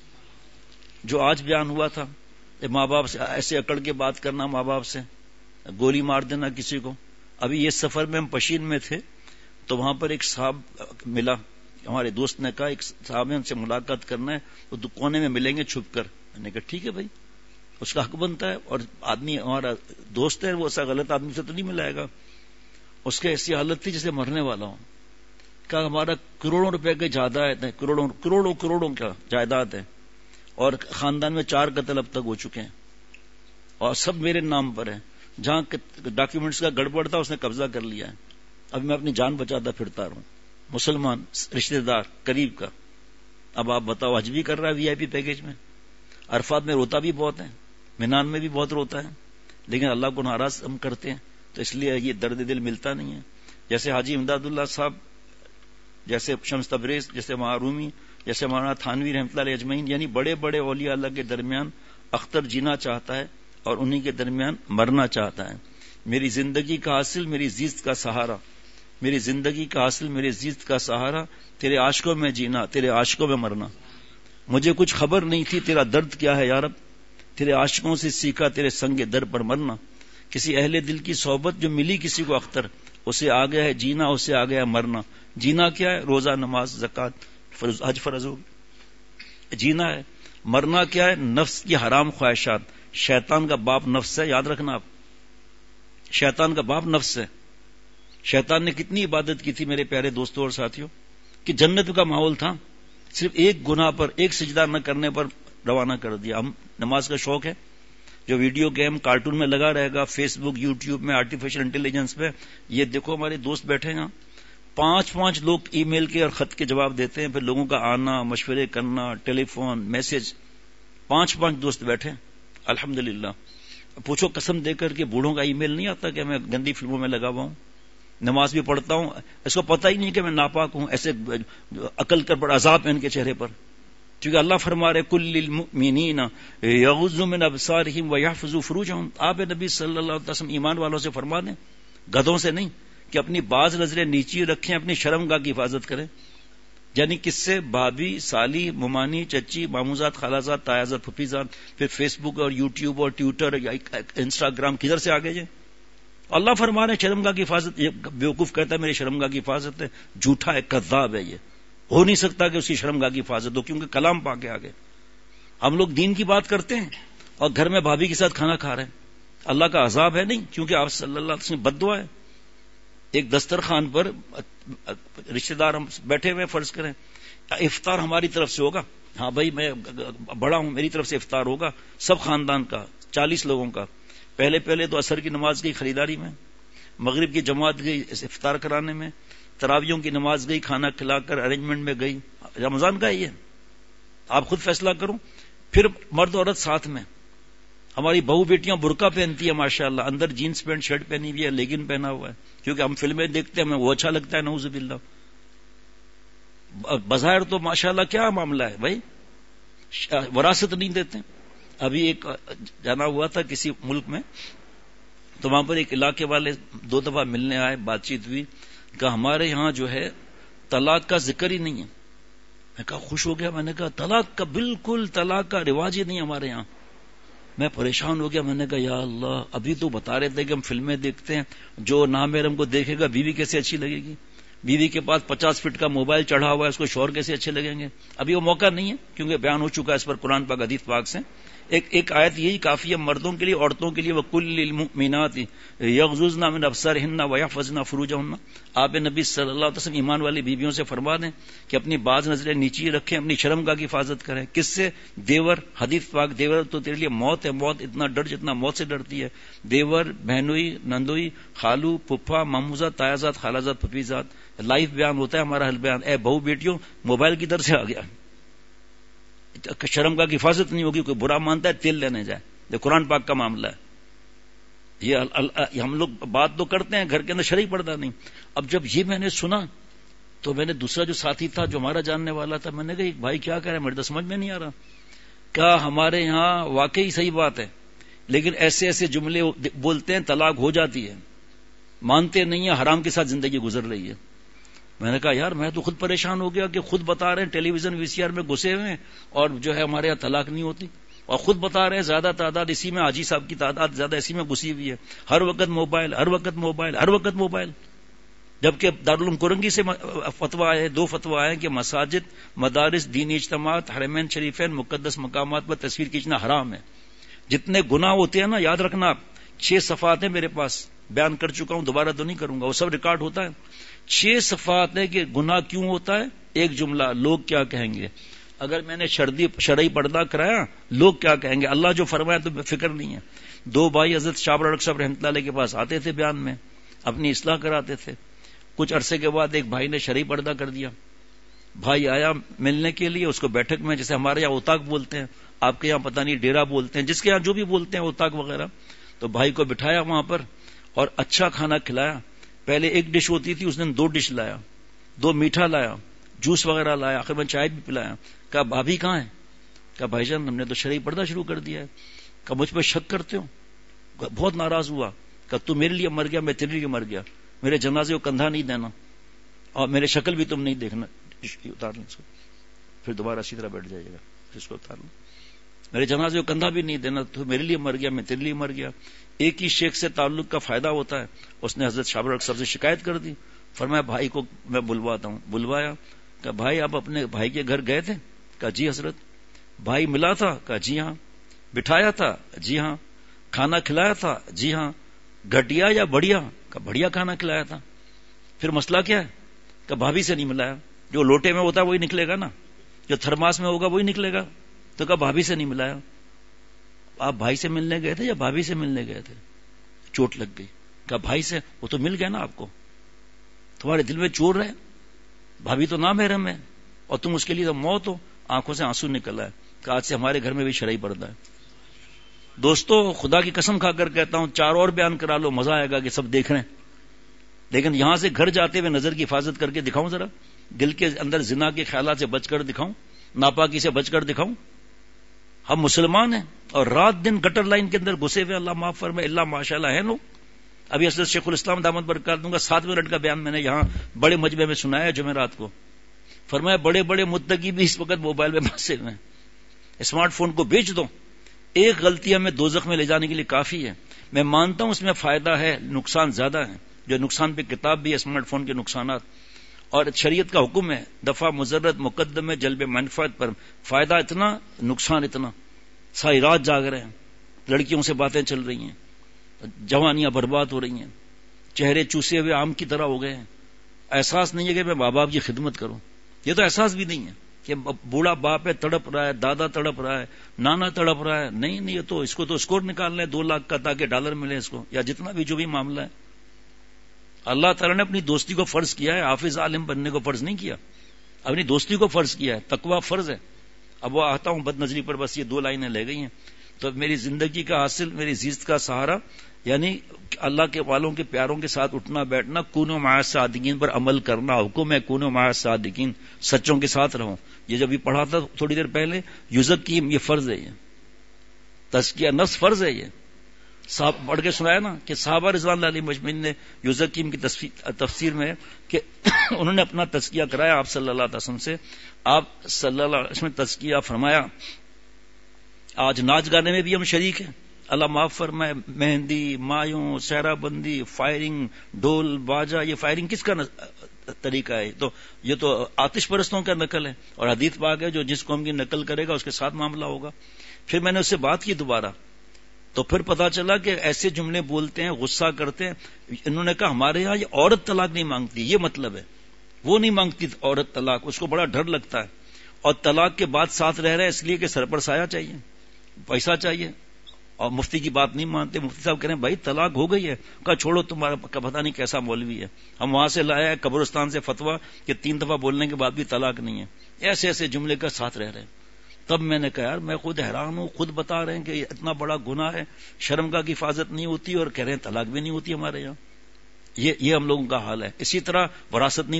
جو آج بیان ہوا تھا، ماں باپ سے ایسے اکڑ کے بات کرنا، ماں باپ سے گولی مار دینا کسی کو. ابھی یہ سفر میں ہم پشین میں تھے تو وہاں پر ایک صاحب ملا، ہمارے دوست نے کہا ایک صاحب ان سے ملاقات کرنا ہے، وہ کونے میں ملیں گے چھپ کر. میں نے کہا ٹھیک ہے بھائی، اس کا حق بنتا ہے، اور آدمی ہمارا دوست ہے، وہ ایسا غلط آدمی سے تو نہیں ملائے گا. اس کے ایسی حالت تھی جیسے مرنے والا ہوں. کہا ہمارا کروڑوں روپے کے جائیداد ہے، کروڑوں کا جائیداد ہے، اور خاندان میں 4 قتل اب تک ہو چکے ہیں، اور سب میرے نام پر ہیں. جہاں ڈاکیومنٹس کا گڑبڑ تھا اس نے قبضہ کر لیا ہے. اب میں اپنی جان بچاتا پھرتا رہوں، مسلمان رشتہ دار قریب کا. اب آپ بتاؤ، حج بھی کر رہا ہے وی آئی پی پیکج میں، عرفات میں روتا بھی بہت ہے، منان میں بھی بہت روتا ہے، لیکن اللہ کو ناراض ہم کرتے ہیں تو اس لیے یہ درد دل ملتا نہیں ہے. جیسے حاجی امداد اللہ صاحب، جیسے شمس تبریز، جیسے معرومی، جیسے مولانا تھانوی رحمۃ اللہ علیہ اجمعین، یعنی بڑے بڑے اولیاء اللہ کے درمیان اختر جینا چاہتا ہے اور انہی کے درمیان مرنا چاہتا ہے. میری زندگی کا حاصل میری زیست کا سہارا، میری زندگی کا حاصل میری زیست کا سہارا، تیرے عاشقوں میں جینا، تیرے عاشقوں میں مرنا. مجھے کچھ خبر نہیں تھی تیرا درد کیا ہے یا رب، تیرے عاشقوں سے سیکھا تیرے سنگ در پر مرنا. کسی اہل دل کی صحبت جو ملی کسی کو اختر، اسے آ گیا ہے جینا، اسے آ گیا ہے مرنا. جینا کیا ہے؟ روزہ، نماز، زکوٰۃ، حج فرض ہو. جینا ہے. مرنا کیا ہے؟ نفس کی حرام خواہشات. شیطان کا باپ نفس ہے، یاد رکھنا آپ، شیطان کا باپ نفس ہے. شیطان نے کتنی عبادت کی تھی میرے پیارے دوستوں اور ساتھیوں، کہ جنت کا ماحول تھا، صرف ایک گناہ پر، ایک سجدہ نہ کرنے پر روانہ کر دیا. ہم نماز کا شوق ہے، جو ویڈیو گیم کارٹون میں لگا رہے گا، فیس بک، یوٹیوب میں، آرٹیفیشل انٹیلیجنس پہ. یہ دیکھو ہمارے دوست بیٹھے ہیں، 5 لوگ ای میل کے اور خط کے جواب دیتے ہیں، پھر لوگوں کا آنا، مشورے کرنا، ٹیلی فون، میسج. 5 دوست بیٹھے، الحمدللہ. پوچھو قسم دے کر کہ بوڑھوں کا ای میل نہیں آتا کہ میں گندی فلموں میں لگا ہوا ہوں. نماز بھی پڑھتا ہوں، اس کو پتہ ہی نہیں کہ میں ناپاک ہوں. ایسے عقل کر بڑا عذاب ہے ان کے چہرے پر، کیونکہ اللہ فرما رہے کل للمؤمنین یغضوا من ابصارہم ویحفظوا فروجہم. آپ نبی صلی اللہ علیہ وسلم ایمان والوں سے فرما دیں، گدھوں سے نہیں، کہ اپنی بعض نظریں نیچی رکھیں، اپنی شرمگاہ کی حفاظت کریں. یعنی کس سے؟ بھابھی، سالی، ممانی، چچی، ماموزاد، خالازاد، تایازاد، پھپھیزاد، پھر فیس بک اور یوٹیوب اور ٹویٹر یا انسٹاگرام، کدھر سے آگے جائیں؟ اللہ فرما رہے شرمگاہ کی حفاظت. یہ بیوقوف کہتا ہے میری شرمگاہ کی حفاظت ہے، جھوٹا ہے، کذاب ہے. یہ ہو نہیں سکتا کہ اس کی شرمگاہ کی حفاظت ہو، کیونکہ کلام پا کے آگے. ہم لوگ دین کی بات کرتے ہیں اور گھر میں بھابھی کے ساتھ کھانا کھا رہے ہیں. اللہ کا عذاب ہے؟ نہیں، کیونکہ آپ صلی اللہ علیہ وسلم بد دعا ہے. ایک دسترخوان پر رشتہ دار ہم بیٹھے ہوئے، فرض کریں افطار ہماری طرف سے ہوگا، ہاں بھائی میں بڑا ہوں، میری طرف سے افطار ہوگا، سب خاندان کا، 40 لوگوں کا. پہلے تو عصر کی نماز گئی خریداری میں، مغرب کی جماعت گئی افطار کرانے میں، تراویحوں کی نماز گئی کھانا کھلا کر ارینجمنٹ میں گئی. رمضان کا یہ آپ خود فیصلہ کرو. پھر مرد عورت ساتھ میں. ہماری بہو بیٹیاں برقع پہنتی ہے ماشاءاللہ، اندر جینس پینٹ شرٹ پہنی ہوئی ہے، لیگن پہنا ہوا ہے، کیونکہ ہم فلمیں دیکھتے ہیں، ہمیں وہ اچھا لگتا ہے. نعوذ باللہ. بظاہر تو ماشاءاللہ کیا معاملہ ہے بھائی، وراثت نہیں دیتے. ابھی ایک جانا ہوا تھا کسی ملک میں، تو وہاں پر ایک علاقے والے 2 دفعہ ملنے آئے، بات چیت ہوئی، کہ ہمارے یہاں جو ہے طلاق کا ذکر ہی نہیں ہے. میں کہا خوش ہو گیا. میں نے کہا طلاق کا بالکل طلاق کا رواج ہی نہیں ہمارے یہاں. میں پریشان ہو گیا. میں نے کہا یا اللہ, ابھی تو بتا رہے تھے کہ ہم فلمیں دیکھتے ہیں, جو نامحرم کو دیکھے گا بیوی کیسے اچھی لگے گی, بیوی کے پاس 50 فٹ کا موبائل چڑھا ہوا ہے, اس کو شوہر کیسے اچھے لگیں گے. ابھی وہ موقع نہیں ہے کیونکہ بیان ہو چکا ہے اس پر قرآن پاک حدیث پاک سے. ایک آیت یہی کافی ہے مردوں کے لیے, عورتوں کے لیے. وَقُلِّ لِلْمُؤْمِنَاتِ يَغْضُضْنَ مِنْ أَبْصَارِهِنَّ وَيَحْفَظْنَ فُرُوجَهُنَّ. آپ نبی صلی اللہ علیہ وسلم ایمان والی بیویوں سے فرما دیں کہ اپنی باز نظریں نیچی رکھیں, اپنی شرمگاہ کی حفاظت کریں. کس سے؟ دیور. حدیث پاک دیور تو تیرے لیے موت ہے, موت اتنا ڈر جتنا موت سے ڈرتی ہے. دیور, بہنوئی, نندوئی, خالو, پھپھا, ماموزاد, تایازاد, خالازاد, پھپھیزاد. لائف بیان ہوتا ہے ہمارا, حل بیان. اے بہو بیٹیوں, موبائل کی در سے آ گیا, شرمگاہ کی حفاظت نہیں ہوگی. کوئی برا مانتا ہے تیل لینے جائے. یہ قرآن پاک کا معاملہ ہے. یہ ہم لوگ بات تو کرتے ہیں, گھر کے اندر شرعی پردہ نہیں. اب جب یہ میں نے سنا تو میں نے دوسرا جو ساتھی تھا جو ہمارا جاننے والا تھا, میں نے کہا بھائی کیا کہہ رہے ہیں, میرے تو سمجھ میں نہیں آ رہا. کہا ہمارے یہاں واقعی صحیح بات ہے, لیکن ایسے ایسے جملے بولتے ہیں طلاق ہو جاتی ہے, مانتے نہیں ہیں, حرام کے ساتھ زندگی گزر رہی ہے. میں نے کہا یار میں تو خود پریشان ہو گیا کہ خود بتا رہے ہیں ٹیلی ویژن وی سی آر میں گھسے ہوئے ہیں اور جو ہے ہمارے یہاں طلاق نہیں ہوتی, اور خود بتا رہے ہیں زیادہ تعداد اسی میں, حاجی صاحب کی تعداد زیادہ اسی میں گھسی ہوئی ہے, ہر وقت موبائل, ہر وقت موبائل, ہر وقت موبائل. جبکہ دارالعلوم کرنگی سے فتویٰ آئے, 2 فتویٰ آئے کہ مساجد, مدارس, دینی اجتماعات, حرمین شریفین, مقدس مقامات پر تصویر کھینچنا حرام ہے. جتنے گناہ ہوتے ہیں نا, یاد رکھنا, 6 صفحات ہیں میرے پاس, بیان کر چکا ہوں, دوبارہ تو نہیں کروں گا, وہ سب ریکارڈ ہوتا ہے. 6 صفحات ہے کہ گناہ کیوں ہوتا ہے. ایک جملہ, لوگ کیا کہیں گے. اگر میں نے شرعی پردہ کرایا, لوگ کیا کہیں گے. اللہ جو فرمایا تو فکر نہیں ہے. 2 بھائی حضرت شابر اڑک صاحب رحمۃ اللہ علیہ کے پاس آتے تھے, بیان میں اپنی اصلاح کراتے تھے. کچھ عرصے کے بعد ایک بھائی نے شرعی پردہ کر دیا. بھائی آیا ملنے کے لیے, اس کو بیٹھک میں, جیسے ہمارے یہاں اوتاق بولتے ہیں, آپ کے یہاں پتہ نہیں ڈیرا بولتے ہیں, جس کے یہاں جو بھی بولتے ہیں اوتاق وغیرہ. تو بھائی کو بٹھایا وہاں پر اور اچھا کھانا کھلایا. پہلے 1 ڈش ہوتی تھی, اس نے 2 ڈش لایا, 2 میٹھا لایا, جوس وغیرہ لایا, آخر میں چائے بھی پلایا. کہا بھابھی کہاں ہے. کہا بھائی جان ہم نے تو شرعی پردہ شروع کر دیا ہے. کہا مجھ پہ شک کرتے ہو. بہت ناراض ہوا. کہا تو میرے لیے مر گیا, میں تیرے لیے مر گیا, میرے جنازے کو کندھا نہیں دینا اور میرے شکل بھی تم نہیں دیکھنا. اتار لیں اس کو, پھر دوبارہ اسی طرح بیٹھ جائیے گا, اس کو اتار لیں. میرے جنازے کو کندھا بھی نہیں دینا, تو میرے لیے مر گیا, میں تیرے لیے مر گیا. ایک ہی شیخ سے تعلق کا فائدہ ہوتا ہے. اس نے حضرت شابر اڑک صاحب سے شکایت کر دی. فرمایا بھائی کو میں بلواتا ہوں. بلوایا. کہ بھائی آپ اپنے بھائی کے گھر گئے تھے. کہا جی حضرت. بھائی ملا تھا. کہا جی ہاں. بٹھایا تھا. جی ہاں. کھانا کھلایا تھا. جی ہاں. گھٹیا یا بڑھیا. کہا بڑھیا کھانا کھلایا تھا. پھر مسئلہ کیا ہے. کہ بھابھی سے نہیں ملایا. جو لوٹے میں ہوتا ہے وہی نکلے گا نا, جو تھرماس میں ہوگا وہی نکلے گا. تو کہا بھابھی سے نہیں ملایا. آپ بھائی سے ملنے گئے تھے یا بھابھی سے ملنے گئے تھے. چوٹ لگ گئی. کہا بھائی سے. وہ تو مل گیا نا آپ کو, تمہارے دل میں چور ہے. بھابھی تو نامحرم ہے اور تم اس کے لیے تو موت ہو. آنکھوں سے آنسو نکل آئے. کہ آج سے ہمارے گھر میں بھی شرعی پردہ ہے. دوستو خدا کی قسم کھا کر کہتا ہوں, 4 اور بیان کرا لو, مزہ آئے گا کہ سب دیکھ رہے ہیں. لیکن یہاں سے گھر جاتے ہوئے نظر کی حفاظت کر کے دکھاؤں, ذرا دل کے اندر زنا کے خیالات سے بچ کر دکھاؤں, ناپاکی سے بچ کر دکھاؤں. ہم مسلمان ہیں اور رات دن گٹر لائن کے اندر گھسے ہوئے, اللہ معاف فرمائے, اللہ ماشاءاللہ ہے لوگ. ابھی حضرت شیخ الاسلام دامت برکات دوں گا 7 منٹ کا بیان میں نے یہاں بڑے مجمع میں سنایا جمعرات کو. فرمایا بڑے بڑے متقی بھی اس وقت موبائل میں پھنسے ہوئے ہیں. اسمارٹ فون کو بیچ دو, ایک غلطی ہمیں دوزخ میں لے جانے کے لیے کافی ہے. میں مانتا ہوں اس میں فائدہ ہے, نقصان زیادہ ہے. جو نقصان پہ کتاب بھی ہے اسمارٹ فون کے نقصانات, اور شریعت کا حکم ہے دفع مضرت مقدم جلب منفعت پر. فائدہ اتنا, نقصان اتنا. ساری رات جاگ رہے ہیں, لڑکیوں سے باتیں چل رہی ہیں, جوانیاں برباد ہو رہی ہیں, چہرے چوسے ہوئے آم کی طرح ہو گئے ہیں. احساس نہیں ہے کہ میں ماں باپ کی خدمت کروں. یہ تو احساس بھی نہیں ہے کہ بوڑھا باپ ہے, تڑپ رہا ہے, دادا تڑپ رہا ہے, نانا تڑپ رہا ہے. نہیں, یہ تو اس کو تو اسکور نکالنا ہے 2 لاکھ کا, تاکہ ڈالر ملے اس کو, یا جتنا بھی جو بھی معاملہ ہے. اللہ تعالیٰ نے اپنی دوستی کو فرض کیا ہے, حافظ عالم بننے کو فرض نہیں کیا. اپنی دوستی کو فرض کیا ہے, تقویٰ فرض ہے. اب وہ آتا ہوں بد نظری پر, بس یہ 2 لائنیں لے گئی ہیں. تو میری زندگی کا حاصل, میری زیست کا سہارا, یعنی اللہ کے والوں کے پیاروں کے ساتھ اٹھنا بیٹھنا, کونوا مع الصادقین پر عمل کرنا. حکم ہے کونوا مع الصادقین, سچوں کے ساتھ رہو. یہ جب بھی پڑھا تھا تھوڑی دیر پہلے, یزکیم, یہ فرض ہے, یہ تزکیہ نفس فرض ہے. یہ صاحب پڑھ کے سنایا نا کہ صحابہ رضوان اللہ علیہم اجمعین نے یوزکیم کی تفسیر میں کہ انہوں نے اپنا تزکیہ کرایا آپ صلی اللہ علیہ وسلم سے. آپ صلی اللہ علیہ وسلم تزکیہ فرمایا. آج ناچ گانے میں بھی ہم شریک ہیں, اللہ معاف فرمائے. مہندی, مایوں, سہرا بندی, فائرنگ, ڈھول باجا, یہ فائرنگ کس کا طریقہ ہے؟ تو یہ تو آتش پرستوں کا نقل ہے, اور حدیث پاک ہے جو جس قوم کی نقل کرے گا اس کے ساتھ معاملہ ہوگا. پھر میں نے اس سے بات کی دوبارہ, تو پھر پتا چلا کہ ایسے جملے بولتے ہیں, غصہ کرتے ہیں. انہوں نے کہا ہمارے ہاں یہ عورت طلاق نہیں مانگتی, یہ مطلب ہے وہ نہیں مانگتی عورت طلاق, اس کو بڑا ڈر لگتا ہے, اور طلاق کے بعد ساتھ رہ رہے ہیں اس لیے کہ سر پر سایہ چاہیے, پیسہ چاہیے, اور مفتی کی بات نہیں مانتے. مفتی صاحب کہہ رہے ہیں بھائی طلاق ہو گئی ہے. کہا چھوڑو, تمہارا پتہ نہیں کیسا مولوی ہے, ہم وہاں سے لایا ہے قبرستان سے فتویٰ کہ 3 دفعہ بولنے کے بعد بھی طلاق نہیں ہے. ایسے ایسے جملے کا ساتھ رہ رہے ہیں. تب میں نے کہا یار میں خود حیران ہوں, خود بتا رہے ہیں کہ یہ اتنا بڑا گناہ ہے, شرمگاہ کی حفاظت نہیں ہوتی, اور کہہ رہے ہیں طلاق بھی نہیں ہوتی ہمارے یہاں. یہ ہم لوگوں کا حال ہے. اسی طرح وراثت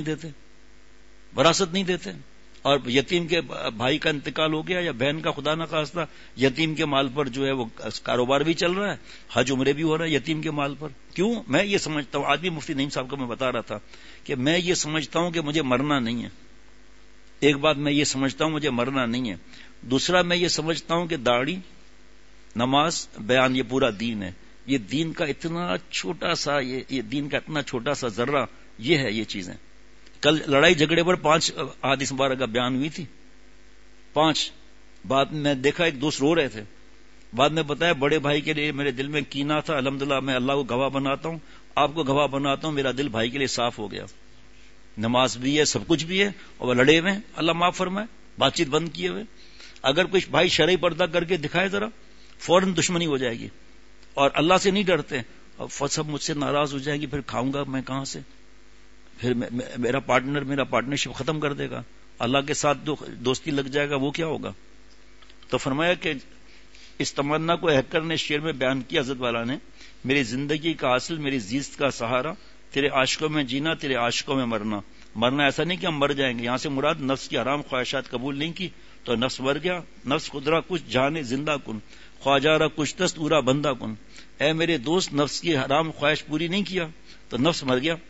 نہیں دیتے, اور یتیم کے بھائی کا انتقال ہو گیا یا بہن کا, خدا نہ خواستہ یتیم کے مال پر جو ہے وہ کاروبار بھی چل رہا ہے, حج عمرے بھی ہو رہا ہے یتیم کے مال پر. کیوں؟ میں یہ سمجھتا ہوں, آج بھی مفتی نعیم صاحب کو میں بتا رہا تھا کہ میں یہ سمجھتا ہوں کہ مجھے مرنا نہیں ہے. ایک بات میں یہ سمجھتا ہوں, مجھے مرنا نہیں ہے. دوسرا میں یہ سمجھتا ہوں کہ داڑھی, نماز, بیان یہ پورا دین ہے. یہ دین کا اتنا چھوٹا سا, یہ دین کا اتنا چھوٹا سا ذرہ یہ ہے یہ چیزیں. کل لڑائی جھگڑے پر 5 احادیث مبارکہ کا بیان ہوئی تھی, 5. بعد میں دیکھا ایک دوست رو رہے تھے, بعد میں بتایا بڑے بھائی کے لیے میرے دل میں کینہ تھا, الحمدللہ میں اللہ کو گواہ بناتا ہوں, آپ کو گواہ بناتا ہوں, میرا دل بھائی کے لیے صاف ہو گیا. نماز بھی ہے, سب کچھ بھی ہے, اور وہ لڑے ہوئے ہیں, اللہ معاف فرمائے, بات چیت بند کیے ہوئے. اگر کوئی بھائی شرعی پردہ کر کے دکھائے ذرا, فوراً دشمنی ہو جائے گی, اور اللہ سے نہیں ڈرتے, اور سب مجھ سے ناراض ہو جائیں گی, پھر کھاؤں گا میں کہاں سے, پھر میرا پارٹنرشپ ختم کر دے گا, اللہ کے ساتھ دوستی لگ جائے گا, وہ کیا ہوگا. تو فرمایا کہ اس تمنا کو ہیکر نے شعر میں بیان کیا حضرت والا نے, میری زندگی کا حاصل, میری زیست کا سہارا, تیرے عاشقوں میں جینا, تیرے عاشقوں میں مرنا. مرنا ایسا نہیں کہ ہم مر جائیں گے, یہاں سے مراد نفس کی حرام خواہشات قبول نہیں کی تو نفس مر گیا. نفس خدرا کچھ جانے زندہ کن, خواجارہ کچھ دست اورا بندہ کن. اے میرے دوست, نفس کی حرام خواہش پوری نہیں کیا تو نفس مر گیا,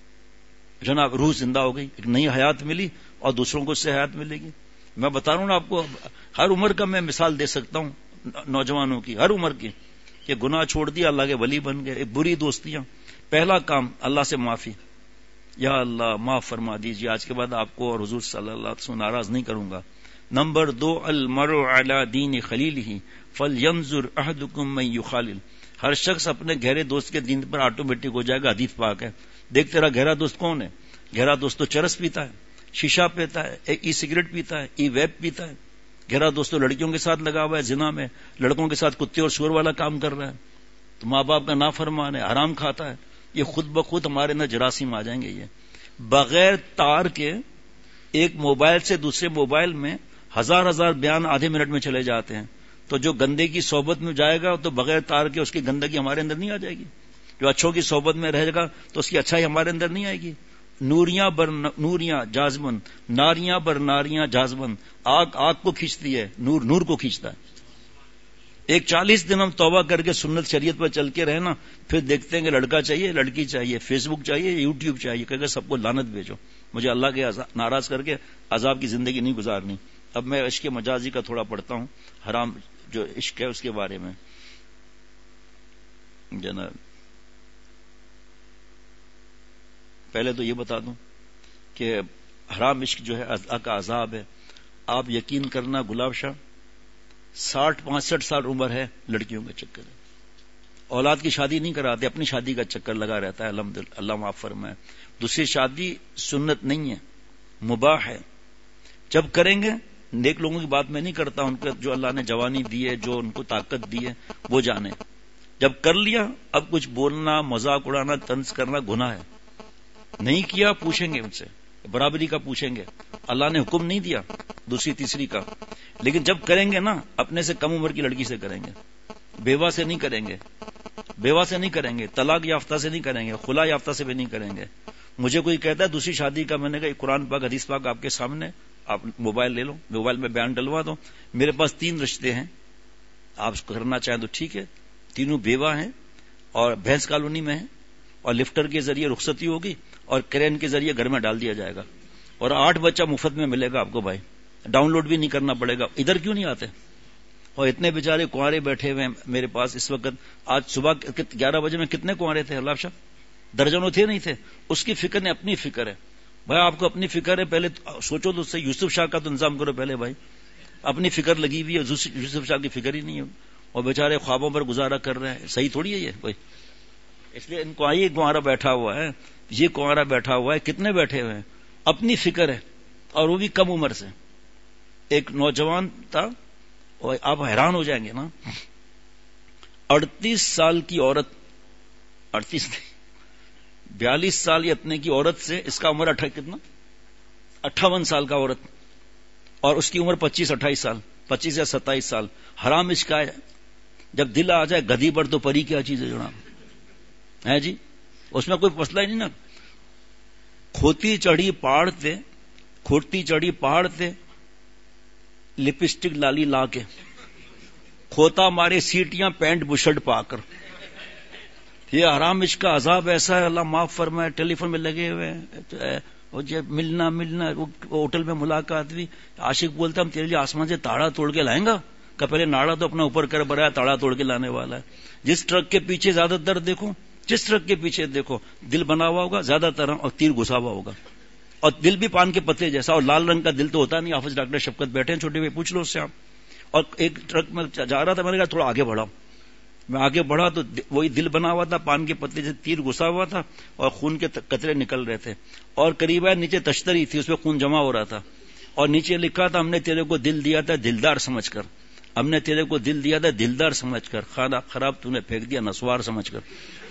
جناب روح زندہ ہو گئی, ایک نئی حیات ملی, اور دوسروں کو اس سے حیات ملے گی. میں بتا رہا ہوں نا آپ کو, ہر عمر کا میں مثال دے سکتا ہوں, نوجوانوں کی ہر عمر کی, کہ گناہ چھوڑ دیا, اللہ کے ولی بن گئے. ایک بری دوستیاں, پہلا کام اللہ سے معافی, یا اللہ معاف فرما دیجیے, آج کے بعد آپ کو اور حضور صلی اللہ علیہ وسلم ناراض نہیں کروں گا. نمبر 2, المرء علی دین خلیلہ فلینظر احدکم من یخالل. ہر شخص اپنے گہرے دوست کے دین پر آٹومیٹک ہو جائے گا, حدیث پاک ہے. دیکھ تیرا گہرا دوست کون ہے؟ گہرا دوست تو چرس پیتا ہے, شیشہ پیتا ہے, ای سگریٹ پیتا ہے, ای ویپ پیتا ہے. گہرا دوست تو لڑکیوں کے ساتھ لگا ہوا ہے, زنا میں, لڑکوں کے ساتھ کتے اور سور والا کام کر رہا ہے, تو ماں باپ کا نافرمان ہے, حرام کھاتا ہے. یہ خود بخود ہمارے اندر جراثیم آ جائیں گے. یہ بغیر تار کے ایک موبائل سے دوسرے موبائل میں ہزار بیان آدھے منٹ میں چلے جاتے ہیں. تو جو گندے کی صحبت میں جائے گا تو بغیر تار کے اس کی گندگی ہمارے اندر نہیں آ جائے گی. جو اچھوں کی صحبت میں رہے گا تو اس کی اچھائی ہمارے اندر نہیں آئے گی. نوریاں بر نوریاں جازمن, ناریاں بر ناریاں جازمن. آگ آگ کو کھینچتی ہے, نور نور کو کھینچتا ہے. ایک 40 دن ہم توبہ کر کے سنت شریعت پر چل کے رہنا, پھر دیکھتے ہیں کہ لڑکا چاہیے, لڑکی چاہیے, فیس بک چاہیے, یوٹیوب چاہیے, کہ سب کو لعنت بھیجو, مجھے اللہ کے ناراض کر کے عذاب کی زندگی نہیں گزارنی. اب میں عشق مجازی کا تھوڑا پڑھتا ہوں, حرام جو عشق ہے اس کے بارے میں. جناب پہلے تو یہ بتا دوں کہ حرام عشق جو ہے اللہ کا عذاب ہے. آپ یقین کرنا, گلاب شاہ 60-65 سال عمر ہے, لڑکیوں کا چکر ہے, اولاد کی شادی نہیں کراتے, اپنی شادی کا چکر لگا رہتا ہے. الحمدللہ, اللہ معاف فرمائے. دوسری شادی سنت نہیں ہے, مباح ہے. جب کریں گے, نیک لوگوں کی بات میں نہیں کرتا, ان کو جو اللہ نے جوانی دی ہے, جو ان کو طاقت دی ہے وہ جانے. جب کر لیا, اب کچھ بولنا, مذاق اڑانا, طنز کرنا گناہ ہے. نہیں کیا, پوچھیں گے ان سے, برابری کا پوچھیں گے. اللہ نے حکم نہیں دیا دوسری تیسری کا, لیکن جب کریں گے نا, اپنے سے کم عمر کی لڑکی سے کریں گے, بیوہ سے نہیں کریں گے, بیوہ سے نہیں کریں گے, طلاق یافتہ سے نہیں کریں گے, خلا یافتہ سے بھی نہیں کریں گے. مجھے کوئی کہتا ہے دوسری شادی کا, میں نے کہا قرآن پاک حدیث پاک آپ کے سامنے, آپ موبائل لے لو, موبائل میں بیان ڈلوا دو. میرے پاس 3 رشتے ہیں, آپ کرنا چاہیں تو ٹھیک ہے, تینوں بیوہ ہیں اور بھینس کالونی میں ہیں, اور لفٹر کے ذریعے رخصتی ہوگی اور کرین کے ذریعے گھر میں ڈال دیا جائے گا, اور 8 بچہ مفت میں ملے گا آپ کو بھائی, ڈاؤن لوڈ بھی نہیں کرنا پڑے گا. ادھر کیوں نہیں آتے؟ اور اتنے بیچارے کنوارے بیٹھے ہوئے ہیں میرے پاس اس وقت. آج صبح 11 بجے میں کتنے کنوارے تھے اللہ شاہ؟ درجنوں تھے نہیں تھے. اس کی فکر نے اپنی فکر ہے بھائی, آپ کو اپنی فکر ہے, پہلے سوچو تو اس سے یوسف شاہ کا تو انتظام کرو پہلے بھائی. اپنی فکر لگی ہوئی ہے, یوسف شاہ کی فکر ہی نہیں ہے, اور بیچارے خوابوں پر گزارا کر رہے ہیں. صحیح تھوڑی ہے یہ بھائی. اس لیے ان کو آئیے کنوارا بیٹھا ہوا ہے, یہ کنوارا بیٹھا ہوا ہے, کتنے بیٹھے ہوئے ہیں, اپنی فکر ہے, اور وہ بھی کم عمر سے. ایک نوجوان تھا, اور آپ حیران ہو جائیں گے نا, 38 سال کی عورت, 42 سال یا اتنے کی عورت سے اس کا عمر کتنا 58 سال کا عورت, اور اس کی عمر 25-28 سال, 25 یا 27 سال. حرام عشق ہے. جب دل آ جائے گدھی پر تو پری کیا چیز ہے جناب, ہے جی, اس میں کوئی مسئلہ ہی نہیں نا. کھوتی چڑھی پہاڑ تے لپسٹک لالی لا کے, کھوتا مارے سیٹیاں پینٹ بشرٹ پا کر. یہ حرام عشق کا عذاب ایسا ہے, اللہ معاف فرمائے. ٹیلی فون میں لگے ہوئے ہیں, ملنا, ہوٹل میں ملاقات ہوئی, عاشق بولتا ہم تیرے لیے آسمان سے تاڑا توڑ کے لائیں گا. کہ پہلے ناڑا تو اپنا اوپر کر بڑھایا, تاڑا توڑ کے لانے والا ہے. جس ٹرک کے پیچھے زیادہ تر دیکھو, جس ٹرک کے پیچھے دیکھو, دل بنا ہوا ہوگا زیادہ تر, اور تیر گھسا ہوا ہوگا, اور دل بھی پان کے پتے جیسا, اور لال رنگ کا دل تو ہوتا نہیں. حافظ ڈاکٹر شفقت بیٹھے ہیں چھوٹے بھائی, پوچھ لو اس سے آپ. اور ایک ٹرک میں جا رہا تھا, میں نے کہا تھوڑا آگے بڑھاؤ. میں آگے بڑھا تو وہی دل بنا ہوا تھا, پان کے پتے سے تیر گھسا ہوا تھا, اور خون کے قطرے نکل رہے تھے, اور قریب ہے نیچے تشتری تھی, اس میں خون جمع ہو رہا تھا, اور نیچے لکھا تھا ہم نے تیرے کو دل دیا تھا دلدار سمجھ کر, ہم نے تیرے کو دل دیا تھا دلدار سمجھ کر, کھانا خراب تو نے پھینک دیا نسوار سمجھ کر.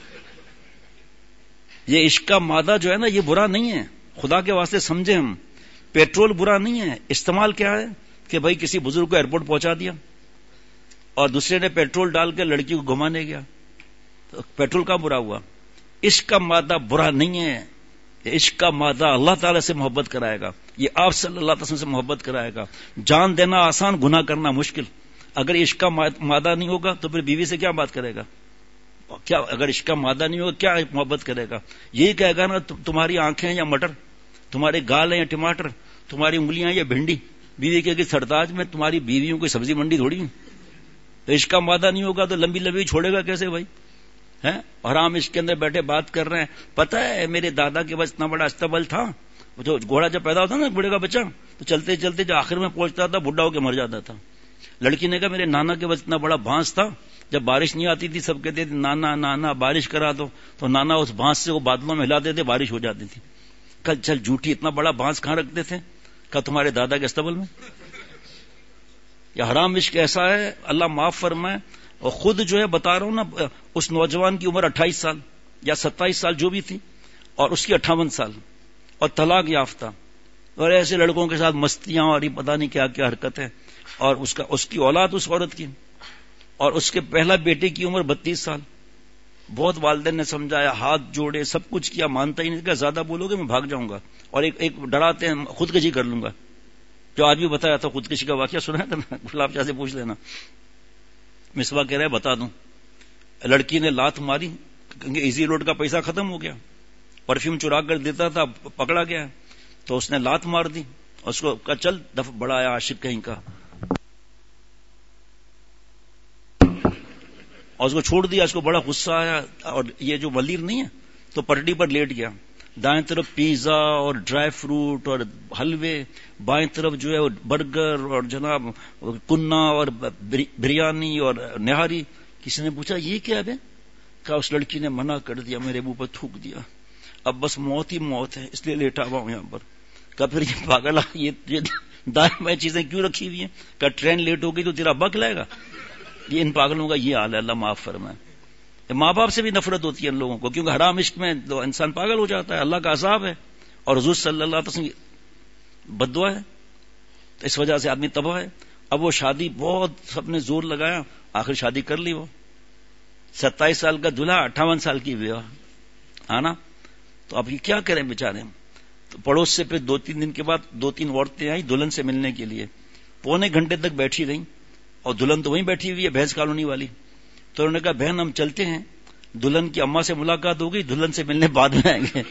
یہ عشق کا مادہ جو ہے نا, یہ برا نہیں ہے, خدا کے واسطے سمجھے ہم. پیٹرول برا نہیں ہے, استعمال کیا ہے کہ بھائی کسی بزرگ کو ایئرپورٹ پہنچا دیا, اور دوسرے نے پیٹرول ڈال کے لڑکی کو گھمانے گیا, تو پیٹرول کا برا ہوا. عشق کا مادہ برا نہیں ہے. عشق کا مادہ اللہ تعالی سے محبت کرائے گا, یہ آپ صلی اللہ علیہ وسلم سے محبت کرائے گا. جان دینا آسان, گناہ کرنا مشکل. اگر عشق کا مادہ نہیں ہوگا تو پھر بیوی سے کیا بات کرے گا؟ کیا اگر عشق کا مادہ نہیں ہوگا کیا محبت کرے گا؟ یہی کہے گا نا تمہاری آنکھیں یا مٹر, تمہارے گال ہیں یا ٹماٹر, تمہاری انگلیاں یا بھنڈی. بیوی کہے گی سرتاج میں تمہاری بیویوں کی سبزی منڈی تھوڑی ہوں. تو عشق کا مادہ نہیں ہوگا تو لمبی لمبی چھوڑے گا کیسے بھائی؟ حرام عشق کے اندر بیٹھے بات کر رہے ہیں. پتہ ہے میرے دادا کے پاس اتنا بڑا استبل تھا, جو گھوڑا جب پیدا ہوتا نا بوڑھے کا بچہ, تو چلتے چلتے جو آخر میں پہنچتا تھا بڈھا ہو کے مر جاتا تھا. لڑکی نے کہا میرے نانا کے پاس اتنا بڑا بھانس تھا, جب بارش نہیں آتی تھی سب کہتے تھے نانا نانا بارش کرا دو, تو نانا اس بھانس سے وہ بادلوں میں ہلاتے تھے, بارش ہو جاتی تھی. کل چل جھوٹی, اتنا بڑا بھانس کہاں رکھتے تھے؟ کہ تمہارے دادا کے استبل میں. یہ حرام عشق ایسا ہے, اللہ معاف فرمائے. اور خود جو ہے بتا رہا ہوں نا, اس نوجوان کی عمر 28 سال یا 27 سال جو بھی تھی, اور اس کی 58 سال, اور طلاق یافتہ, اور ایسے لڑکوں کے ساتھ مستیاں اور یہ پتہ نہیں کیا کیا حرکت ہے. اور اس کی اولاد اس عورت کی, اور اس کے پہلا بیٹے کی عمر 32 سال. بہت والدین نے سمجھایا, ہاتھ جوڑے, سب کچھ کیا, مانتا ہی نہیں. کہ زیادہ بولو گے میں بھاگ جاؤں گا, اور ایک ڈراتے ہیں خودکشی کر لوں گا. جو آدمی بتایا تھا خودکشی کا واقعہ سنا تھا نا, گلاب شاہ سے پوچھ لینا. مسوا کہہ رہے بتا دوں, لڑکی نے لات ماری کیونکہ ایزی روڈ کا پیسہ ختم ہو گیا, پرفیوم چرا کر دیتا تھا, پکڑا گیا, تو اس نے لات مار دی, اور اس کو کہا چل دف بڑا آیا عاشق کہیں کا, اور اس کو چھوڑ دیا. اس کو بڑا غصہ آیا, اور یہ جو ولیر نہیں ہے تو پٹڑی پر لیٹ گیا. دائیں طرف پیزا اور ڈرائی فروٹ اور حلوے, بائیں طرف جو ہے برگر اور جناب کنا اور بریانی اور نہاری. کسی نے پوچھا یہ کیا ہے؟ کہا اس لڑکی نے منع کر دیا, میرے منہ پر تھوک دیا, اب بس موت ہی موت ہے, اس لیے لیٹا ہوا ہوں یہاں پر. کہا پھر یہ پاگل یہ دائیں بائیں چیزیں کیوں رکھی ہوئی ہیں؟ کہا ٹرین لیٹ ہو گئی تو تیرا ابا کھلائے گا. یہ ان پاگلوں کا یہ حال ہے, اللہ معاف فرمائے. ماں باپ سے بھی نفرت ہوتی ہے ان لوگوں کو, کیونکہ حرام عشق میں تو انسان پاگل ہو جاتا ہے, اللہ کا عذاب ہے, اور حضور صلی اللہ علیہ وسلم بد دعا ہے, تو اس وجہ سے آدمی تباہ ہے. اب وہ شادی بہت سب نے زور لگایا, آخر شادی کر لی. وہ 27 سال کا دلہا, 58 سال کی بیوہ, ہے نا. تو اب یہ کیا کریں بیچارے. تو پڑوس سے پھر 2-3 دن کے بعد 2-3 عورتیں آئیں دلہن سے ملنے کے لیے, پونے گھنٹے تک بیٹھی رہیں, اور دلہن تو وہیں بیٹھی ہوئی ہے بھینس کالونی والی. تو انہوں نے کہا بہن ہم چلتے ہیں, دلہن کی اماں سے ملاقات ہو گئی, دلہن سے ملنے بعد میں آئیں گے.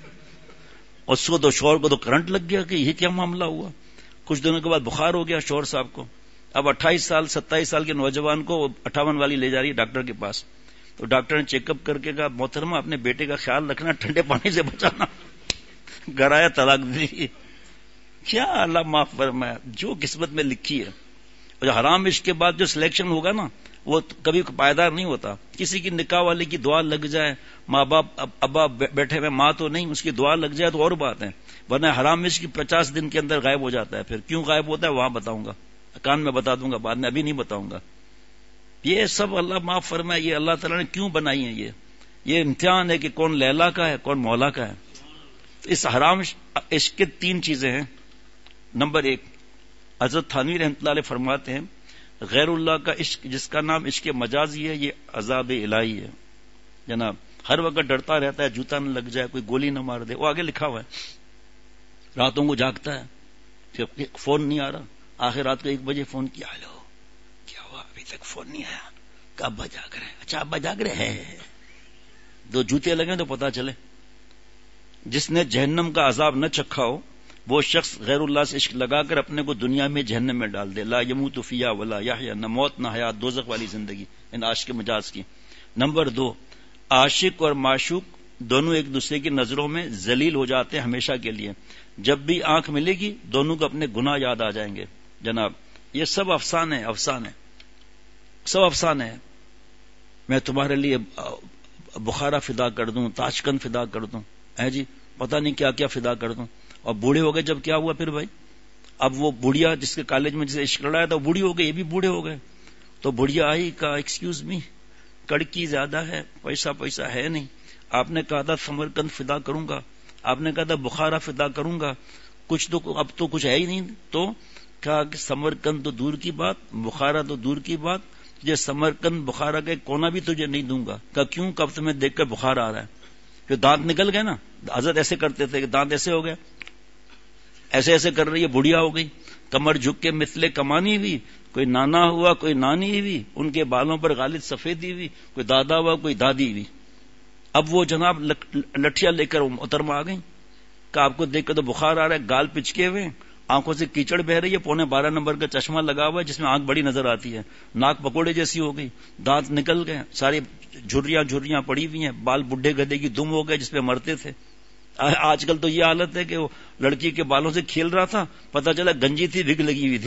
اور اس کو تو شوہر کو تو کرنٹ لگ گیا کہ یہ کیا معاملہ ہوا. کچھ دنوں کے بعد بخار ہو گیا شوہر صاحب کو. اب 28 سال 27 سال کے نوجوان کو 58 والی لے جا رہی ہے ڈاکٹر کے پاس. تو ڈاکٹر نے چیک اپ کر کے کہا محترمہ اپنے بیٹے کا خیال رکھنا, ٹھنڈے پانی سے بچانا. گھر آیا طلاق دی. کیا اللہ معاف فرمایا, جو قسمت میں لکھی ہے. اور جو حرام عشق کے بعد جو سلیکشن ہوگا نا وہ کبھی پائیدار نہیں ہوتا. کسی کی نکاح والے کی دعا لگ جائے, ماں باپ ابا بیٹھے ہوئے, ماں تو نہیں, اس کی دعا لگ جائے تو اور بات ہے, ورنہ حرام عشق کی 50 دن کے اندر غائب ہو جاتا ہے. پھر کیوں غائب ہوتا ہے وہاں بتاؤں گا, کان میں بتا دوں گا بعد میں, ابھی نہیں بتاؤں گا. یہ سب اللہ معاف فرمائے, یہ اللہ تعالیٰ نے کیوں بنائی ہیں. یہ امتحان ہے کہ کون لیلا کا ہے کون مولا کا ہے. اس حرام عشق کے 3 چیزیں ہیں. نمبر 1, حضرت تھانوی رحمۃ اللہ علیہ فرماتے ہیں غیر اللہ کا عشق جس کا نام عشق مجازی ہے یہ عذاب الہی ہے. جناب ہر وقت ڈرتا رہتا ہے جوتا نہ لگ جائے, کوئی گولی نہ مار دے. وہ آگے لکھا ہوا ہے, راتوں کو جاگتا ہے, پھر فون نہیں آ رہا, آخر رات کو 1 بجے فون کیا, ہلو کیا ہوا ابھی تک فون نہیں آیا, کہ ابا جاگ رہے ہیں. اچھا ابا جاگ رہے ہیں, 2 جوتے لگے تو پتا چلے. جس نے جہنم کا عذاب نہ چکھا ہو وہ شخص غیر اللہ سے عشق لگا کر اپنے کو دنیا میں جہنم میں ڈال دے. لا یموت فیہا ولا یحیا, نہ موت نہ حیات, دوزخ والی زندگی ان عاشق مجاز کی. نمبر 2, عاشق اور معشوق دونوں ایک دوسرے کی نظروں میں ذلیل ہو جاتے ہیں ہمیشہ کے لیے. جب بھی آنکھ ملے گی دونوں کو اپنے گناہ یاد آ جائیں گے. جناب یہ سب افسانے سب افسانے ہیں. میں تمہارے لیے بخارا فدا کر دوں, تاشکن فدا کر دوں, جی پتہ نہیں کیا کیا فدا کر دوں. اور بوڑھے ہو گئے جب کیا ہوا پھر بھائی, اب وہ بڑھیا جس کے کالج میں جسے عشق لڑایا تھا وہ بوڑھی ہو گئی, یہ بھی بوڑھے ہو گئے. تو بڑھیا آئی کہا ایکسکیوز می, کڑکی زیادہ ہے, پیسہ ہے نہیں. آپ نے کہا تھا سمرقند فدا کروں گا, آپ نے کہا تھا بخارا فدا کروں گا, کچھ تو اب تو کچھ ہے ہی نہیں. تو کہا کہ سمرقند تو دور کی بات, بخارا تو دور کی بات, یہ سمرقند بخارا کا ایک کونا بھی تجھے نہیں دوں گا. کہا کیوں, کب تمہیں دیکھ کر بخار آ رہا ہے. جو دانت نکل گئے نا, حضرت ایسے کرتے تھے کہ دانت ایسے ہو گئے, ایسے ایسے کر رہی ہے, بڑھیا ہو گئی, کمر جھک کے مثلے کمانی ہوئی, کوئی نانا ہوا کوئی نانی ہوئی, ان کے بالوں پر غالب سفیدی ہوئی, کوئی دادا ہوا کوئی دادی ہوئی. اب وہ جناب لٹھیا لے کر محترمہ آ گئی کہ آپ کو دیکھ کر تو بخار آ رہا ہے, گال پچکے ہوئے, آنکھوں سے کیچڑ بہ رہی ہے, 12.25 نمبر کا چشمہ لگا ہوا ہے جس میں آنکھ بڑی نظر آتی ہے, ناک پکوڑے جیسی ہو گئی, دانت نکل گئے, ساری جھریاں پڑی ہوئی ہیں, بال بڈھے گدھے کی دم ہو گئے جس پہ مرتے تھے. آج کل تو یہ حالت ہے کہ وہ لڑکی کے بالوں سے کھیل رہا تھا, پتا چلا گنجی تھی, وگ لگی ہوئی تھی.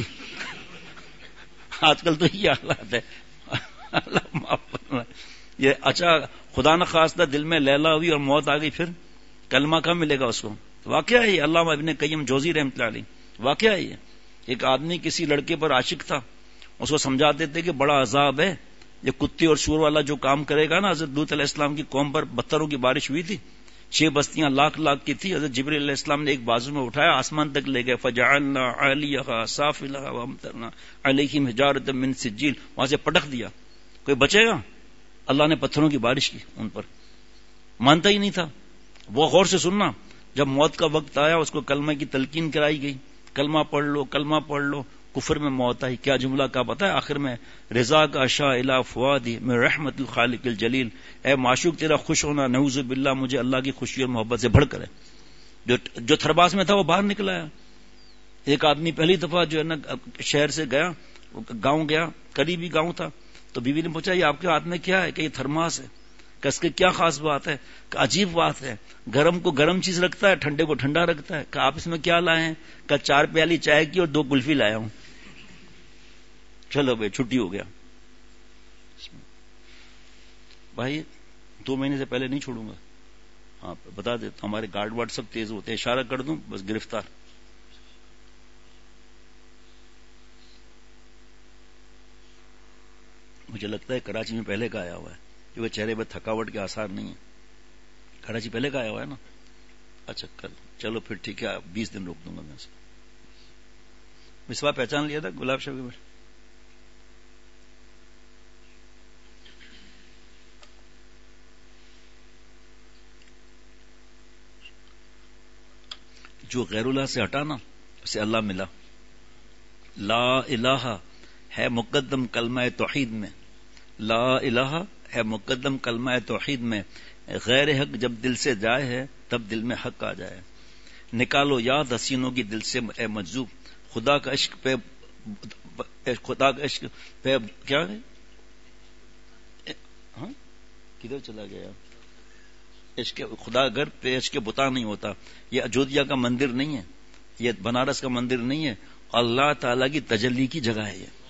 آج کل تو یہ حالات ہے. اللہ معاف فرمائے. یہ اچھا خدا نہ خواستہ دل میں لیلا ہوئی اور موت آ گئی, پھر کلمہ کہاں ملے گا اس کو. واقعہ ہے یہ, علامہ ابن قیم جوزی رحمۃ اللہ علیہ, واقعہ ہے یہ. ایک آدمی کسی لڑکے پر عاشق تھا, اس کو سمجھاتے تھے کہ بڑا عذاب ہے, یہ کتے اور سور والا جو کام کرے گا نا. حضرت لوط علیہ السلام کی قوم پر پتھروں کی بارش ہوئی تھی, 6 بستیاں لاکھ کی تھی. حضرت جبریل علیہ السلام نے ایک بازو میں اٹھایا, آسمان تک لے گئے. فجعلنا عالیہا سافلہا وامطرنا علیہم حجارۃ من سجیل, وہاں سے پٹک دیا. کوئی بچے گا؟ اللہ نے پتھروں کی بارش کی ان پر. مانتا ہی نہیں تھا. وہ غور سے سننا, جب موت کا وقت آیا اس کو کلمہ کی تلقین کرائی گئی, کلمہ پڑھ لو, کفر میں موت آئی. کیا جملہ کا پتہ ہے آخر میں, رضا کا شاہ الا فوادی میں رحمت الخالق الجلیل, اے معشوق تیرا خوش ہونا نعوذ باللہ مجھے اللہ کی خوشی اور محبت سے بڑھ کر ہے. جو تھرباس میں تھا وہ باہر نکل آیا. ایک آدمی پہلی دفعہ جو ہے نا شہر سے گیا, گاؤں گیا, قریبی گاؤں تھا, تو بیوی نے پوچھا یہ آپ کے ہاتھ میں کیا ہے؟ کہ یہ تھرماس ہے. کہ اس کے کیا خاص بات ہے؟ کہ عجیب بات ہے, گرم کو گرم چیز رکھتا ہے, ٹھنڈے کو ٹھنڈا رکھتا ہے. کہ آپ اس میں کیا لائے ہیں؟ کہ 4 پیالی چائے کی اور 2 کلفی لایا ہوں. چلو بھائی چھٹی ہو گیا. بھائی 2 مہینے سے پہلے نہیں چھوڑوں گا. ہاں بتا دیتا, ہمارے گارڈ وارڈ سب تیز ہوتے ہیں, اشارہ کر دوں بس گرفتار. مجھے لگتا ہے کراچی میں پہلے کا آیا ہوا ہے, کہ وہ چہرے پہ تھکاوٹ کے آثار نہیں ہیں. کراچی پہلے کا آیا ہوا ہے نا. اچھا چلو پھر ٹھیک ہے, 20 دن روک دوں گا میں. مسوا پہچان لیا تھا گلاب شاہ کے. جو غیر اللہ سے ہٹا نا اسے اللہ ملا. لا الہ ہے مقدم کلمہ توحید میں, لا الہ ہے مقدم کلمہ توحید میں، غیر حق جب دل سے جائے ہے تب دل میں حق آ جائے. نکالو یاد حسینوں کی دل سے اے مجذوب، خدا کا عشق پہ کیا ہے؟ ہاں کدھر چلا گیا؟ عشق خدا گھر پہ عشق بتا نہیں ہوتا. یہ اجودھیا کا مندر نہیں ہے، یہ بنارس کا مندر نہیں ہے، اللہ تعالیٰ کی تجلی کی جگہ ہے، یہ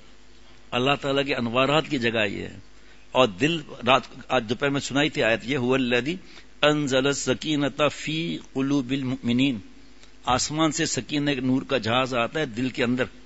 اللہ تعالیٰ کے انوارات کی جگہ یہ ہے. اور دل رات آج دوپہر میں سنائی تھی آیت یہ، هو الذی انزل السکینۃ فی قلوب المؤمنین، آسمان سے سکینہ نور کا جہاز آتا ہے دل کے اندر.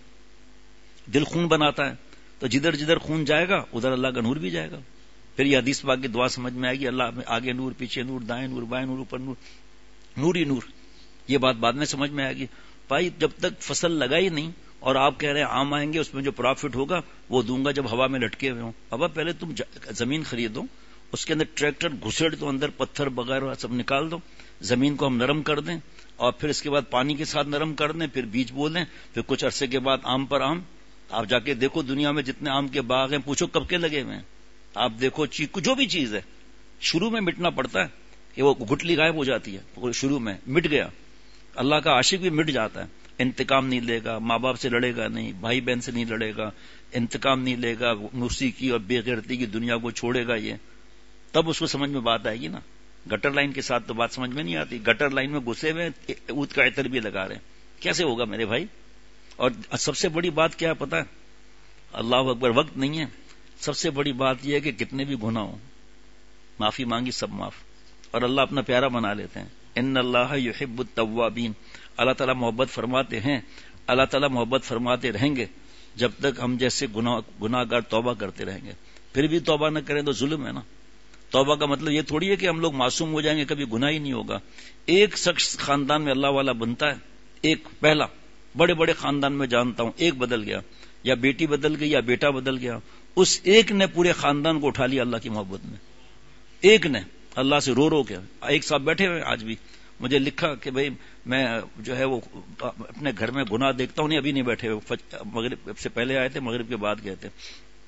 دل خون بناتا ہے، تو جدھر جدھر خون جائے گا ادھر اللہ کا نور بھی جائے گا. پھر یہ حدیث پاک کی دعا سمجھ میں آئے گی، اللہ میں آگے نور، پیچھے نور، دائیں نور، بائیں نور، اوپر نور، نور ہی نور. یہ بات بعد میں سمجھ میں آئے گی. بھائی جب تک فصل لگائی نہیں اور آپ کہہ رہے ہیں آم آئیں گے اس میں جو پروفٹ ہوگا وہ دوں گا جب ہوا میں لٹکے ہوئے ہوں. ابا پہلے تم زمین خریدو، اس کے اندر ٹریکٹر گھسڑ دو، اندر پتھر وغیرہ سب نکال دو، زمین کو ہم نرم کر دیں اور پھر اس کے بعد پانی کے ساتھ نرم کر دیں، پھر بیج بو دیں، پھر کچھ عرصے کے بعد آم پر آم. آپ جا کے دیکھو دنیا میں جتنے آم کے باغ ہیں، پوچھو کب کے لگے ہوئے ہیں. آپ دیکھو جو بھی چیز ہے شروع میں مٹنا پڑتا ہے کہ وہ گٹلی غائب ہو جاتی ہے، شروع میں مٹ گیا. اللہ کا عاشق بھی مٹ جاتا ہے، انتقام نہیں لے گا، ماں باپ سے لڑے گا نہیں، بھائی بہن سے نہیں لڑے گا، انتقام نہیں لے گا، موسیقی اور بے غیرتی کی دنیا کو چھوڑے گا. یہ تب اس کو سمجھ میں بات آئے گی نا. گٹر لائن کے ساتھ تو بات سمجھ میں نہیں آتی. گٹر لائن میں گھسے ہوئے اود کا عطر بھی لگا رہے ہیں، کیسے ہوگا میرے بھائی؟ اور سب سے بڑی بات کیا ہے پتہ ہے؟ اللہ اکبر، وقت نہیں ہے. سب سے بڑی بات یہ ہے کہ کتنے بھی گناہ ہوں، معافی مانگی سب معاف، اور اللہ اپنا پیارا بنا لیتے ہیں. ان اللہ یحب التوابین، اللہ تعالیٰ محبت فرماتے ہیں، اللہ تعالیٰ محبت فرماتے رہیں گے جب تک ہم جیسے گناہ گار توبہ کرتے رہیں گے. پھر بھی توبہ نہ کریں تو ظلم ہے نا. توبہ کا مطلب یہ تھوڑی ہے کہ ہم لوگ معصوم ہو جائیں گے، کبھی گناہ ہی نہیں ہوگا. ایک شخص خاندان میں اللہ والا بنتا ہے، ایک پہلا، بڑے بڑے خاندان میں جانتا ہوں ایک بدل گیا، یا بیٹی بدل گئی یا بیٹا بدل گیا، اس ایک نے پورے خاندان کو اٹھا لیا اللہ کی محبت میں. ایک نے اللہ سے رو رو کے. ایک صاحب بیٹھے ہوئے آج بھی مجھے لکھا کہ بھئی میں جو ہے وہ اپنے گھر میں گناہ دیکھتا ہوں. نہیں ابھی نہیں بیٹھے ہوئے، مغرب سے پہلے آئے تھے، مغرب کے بعد گئے تھے.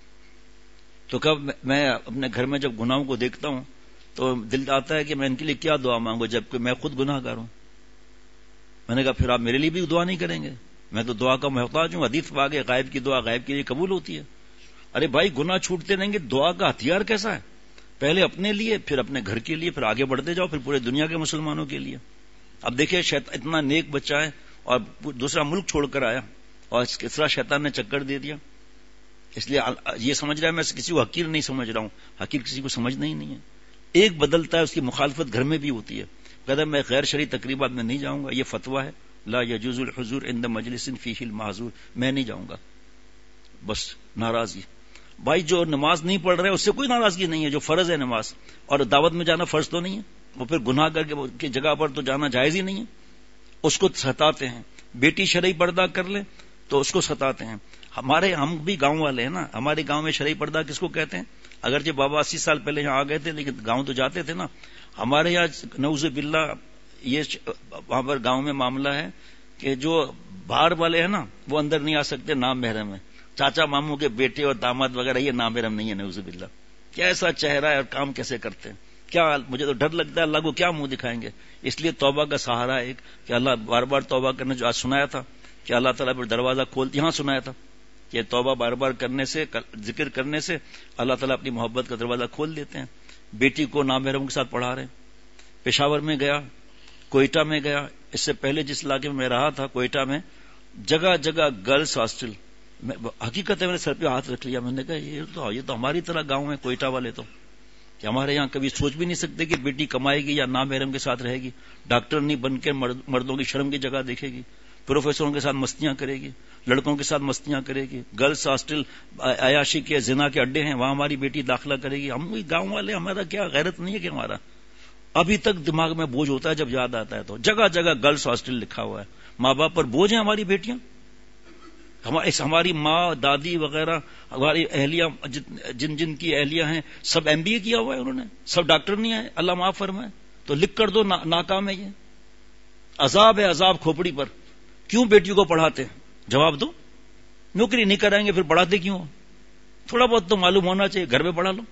تو کب میں اپنے گھر میں جب گناہوں کو دیکھتا ہوں تو دل آتا ہے کہ میں ان کے لیے کیا دعا مانگوں جبکہ میں خود گناہ گار ہوں. میں نے کہا پھر آپ میرے لیے بھی دعا نہیں کریں گے؟ میں تو دعا کا محتاج ہوں. حدیث پاک ہے غائب کی دعا غائب کے لیے قبول ہوتی ہے. ارے بھائی گناہ چھوٹتے رہیں گے. دعا کا ہتھیار کیسا ہے؟ پہلے اپنے لیے، پھر اپنے گھر کے لیے، پھر آگے بڑھتے جاؤ، پھر پورے دنیا کے مسلمانوں کے لیے. اب دیکھیں اتنا نیک بچہ ہے اور دوسرا ملک چھوڑ کر آیا اور اس طرح شیطان نے چکر دے دیا. اس لیے یہ سمجھ رہا ہے میں کسی کو حقیر نہیں سمجھ رہا ہوں. حقیر کسی کو سمجھنا ہی نہیں ہے. ایک بدلتا ہے، اس کی مخالفت گھر میں بھی ہوتی ہے. کہتا ہے میں غیر شرعی تقریبات میں نہیں جاؤں گا، یہ فتویٰ ہے لا یجوز الحضور عند مجلس فیہ المحظور، میں نہیں جاؤں گا. بس ناراضی. بھائی جو نماز نہیں پڑھ رہے اس سے کوئی ناراضگی نہیں ہے، جو فرض ہے نماز، اور دعوت میں جانا فرض تو نہیں ہے، وہ پھر گناہ کر کے جگہ پر تو جانا جائز ہی نہیں ہے. اس کو ستاتے ہیں. بیٹی شرعی پردہ کر لے تو اس کو ستاتے ہیں. ہم بھی گاؤں والے ہیں نا، ہمارے گاؤں میں شرعی پردہ کس کو کہتے ہیں؟ اگرچہ بابا 80 سال پہلے یہاں آ گئے تھے لیکن گاؤں تو جاتے تھے نا. ہمارے یہاں نعوذ باللہ یہ وہاں پر گاؤں میں معاملہ ہے کہ جو باہر والے ہیں نا وہ اندر نہیں آ سکتے، نام محرم ہے. چاچا ماموں کے بیٹے اور داماد وغیرہ یہ نام محرم نہیں ہے. نعوذ باللہ. کیسا چہرہ ہے اور کام کیسے کرتے ہیں؟ کیا مجھے تو ڈر لگتا ہے اللہ کو کیا منہ دکھائیں گے. اس لیے توبہ کا سہارا ایک کہ اللہ بار بار توبہ کرنے، جو آج سنایا تھا کہ اللہ تعالیٰ پر دروازہ کھولتی، یہاں سنایا تھا کہ توبہ بار بار کرنے سے، ذکر کرنے سے اللہ تعالیٰ اپنی محبت کا دروازہ کھول دیتے ہیں. بیٹی کو نامحرم کے ساتھ پڑھا رہے ہیں. پشاور میں گیا، کوئٹہ میں گیا، اس سے پہلے جس علاقے میں رہا تھا کوئٹہ میں جگہ جگہ گرلز ہاسٹل. حقیقت ہے میں نے سر پہ ہاتھ رکھ لیا. میں نے کہا یہ تو ہماری طرح گاؤں ہے کوئٹہ والے تو، کہ ہمارے یہاں کبھی سوچ بھی نہیں سکتے کہ بیٹی کمائے گی یا نامحرم کے ساتھ رہے گی. ڈاکٹر نہیں بن کے مردوں کی شرم کی جگہ دیکھے گی، پروفیسروں کے ساتھ مستیاں کرے گی، لڑکوں کے ساتھ مستیاں کرے گی. گرلز ہاسٹل عیاشی کے زنا کے اڈے ہیں، وہاں ہماری بیٹی داخلہ کرے گی. ہم گاؤں والے، ہمارا کیا غیرت نہیں ہے کہ ہمارا ابھی تک دماغ میں بوجھ ہوتا ہے جب یاد آتا ہے. تو جگہ جگہ گرلز ہاسٹل لکھا ہوا ہے. ماں باپ پر بوجھ ہیں ہماری بیٹیاں. ہماری ماں دادی وغیرہ، ہماری اہلیہ جن کی اہلیہ ہیں سب MBA کیا ہوا ہے انہوں نے، سب ڈاکٹر نہیں آئے، اللہ معاف فرمائے. تو لکھ کر دو ناکام ہے. یہ عذاب ہے، عذاب کھوپڑی پر. کیوں بیٹیوں کو پڑھاتے ہیں؟ جواب دو. نوکری نہیں کرائیں گے پھر پڑھاتے کیوں؟ تھوڑا بہت تو معلوم ہونا چاہیے، گھر میں پڑھا لو.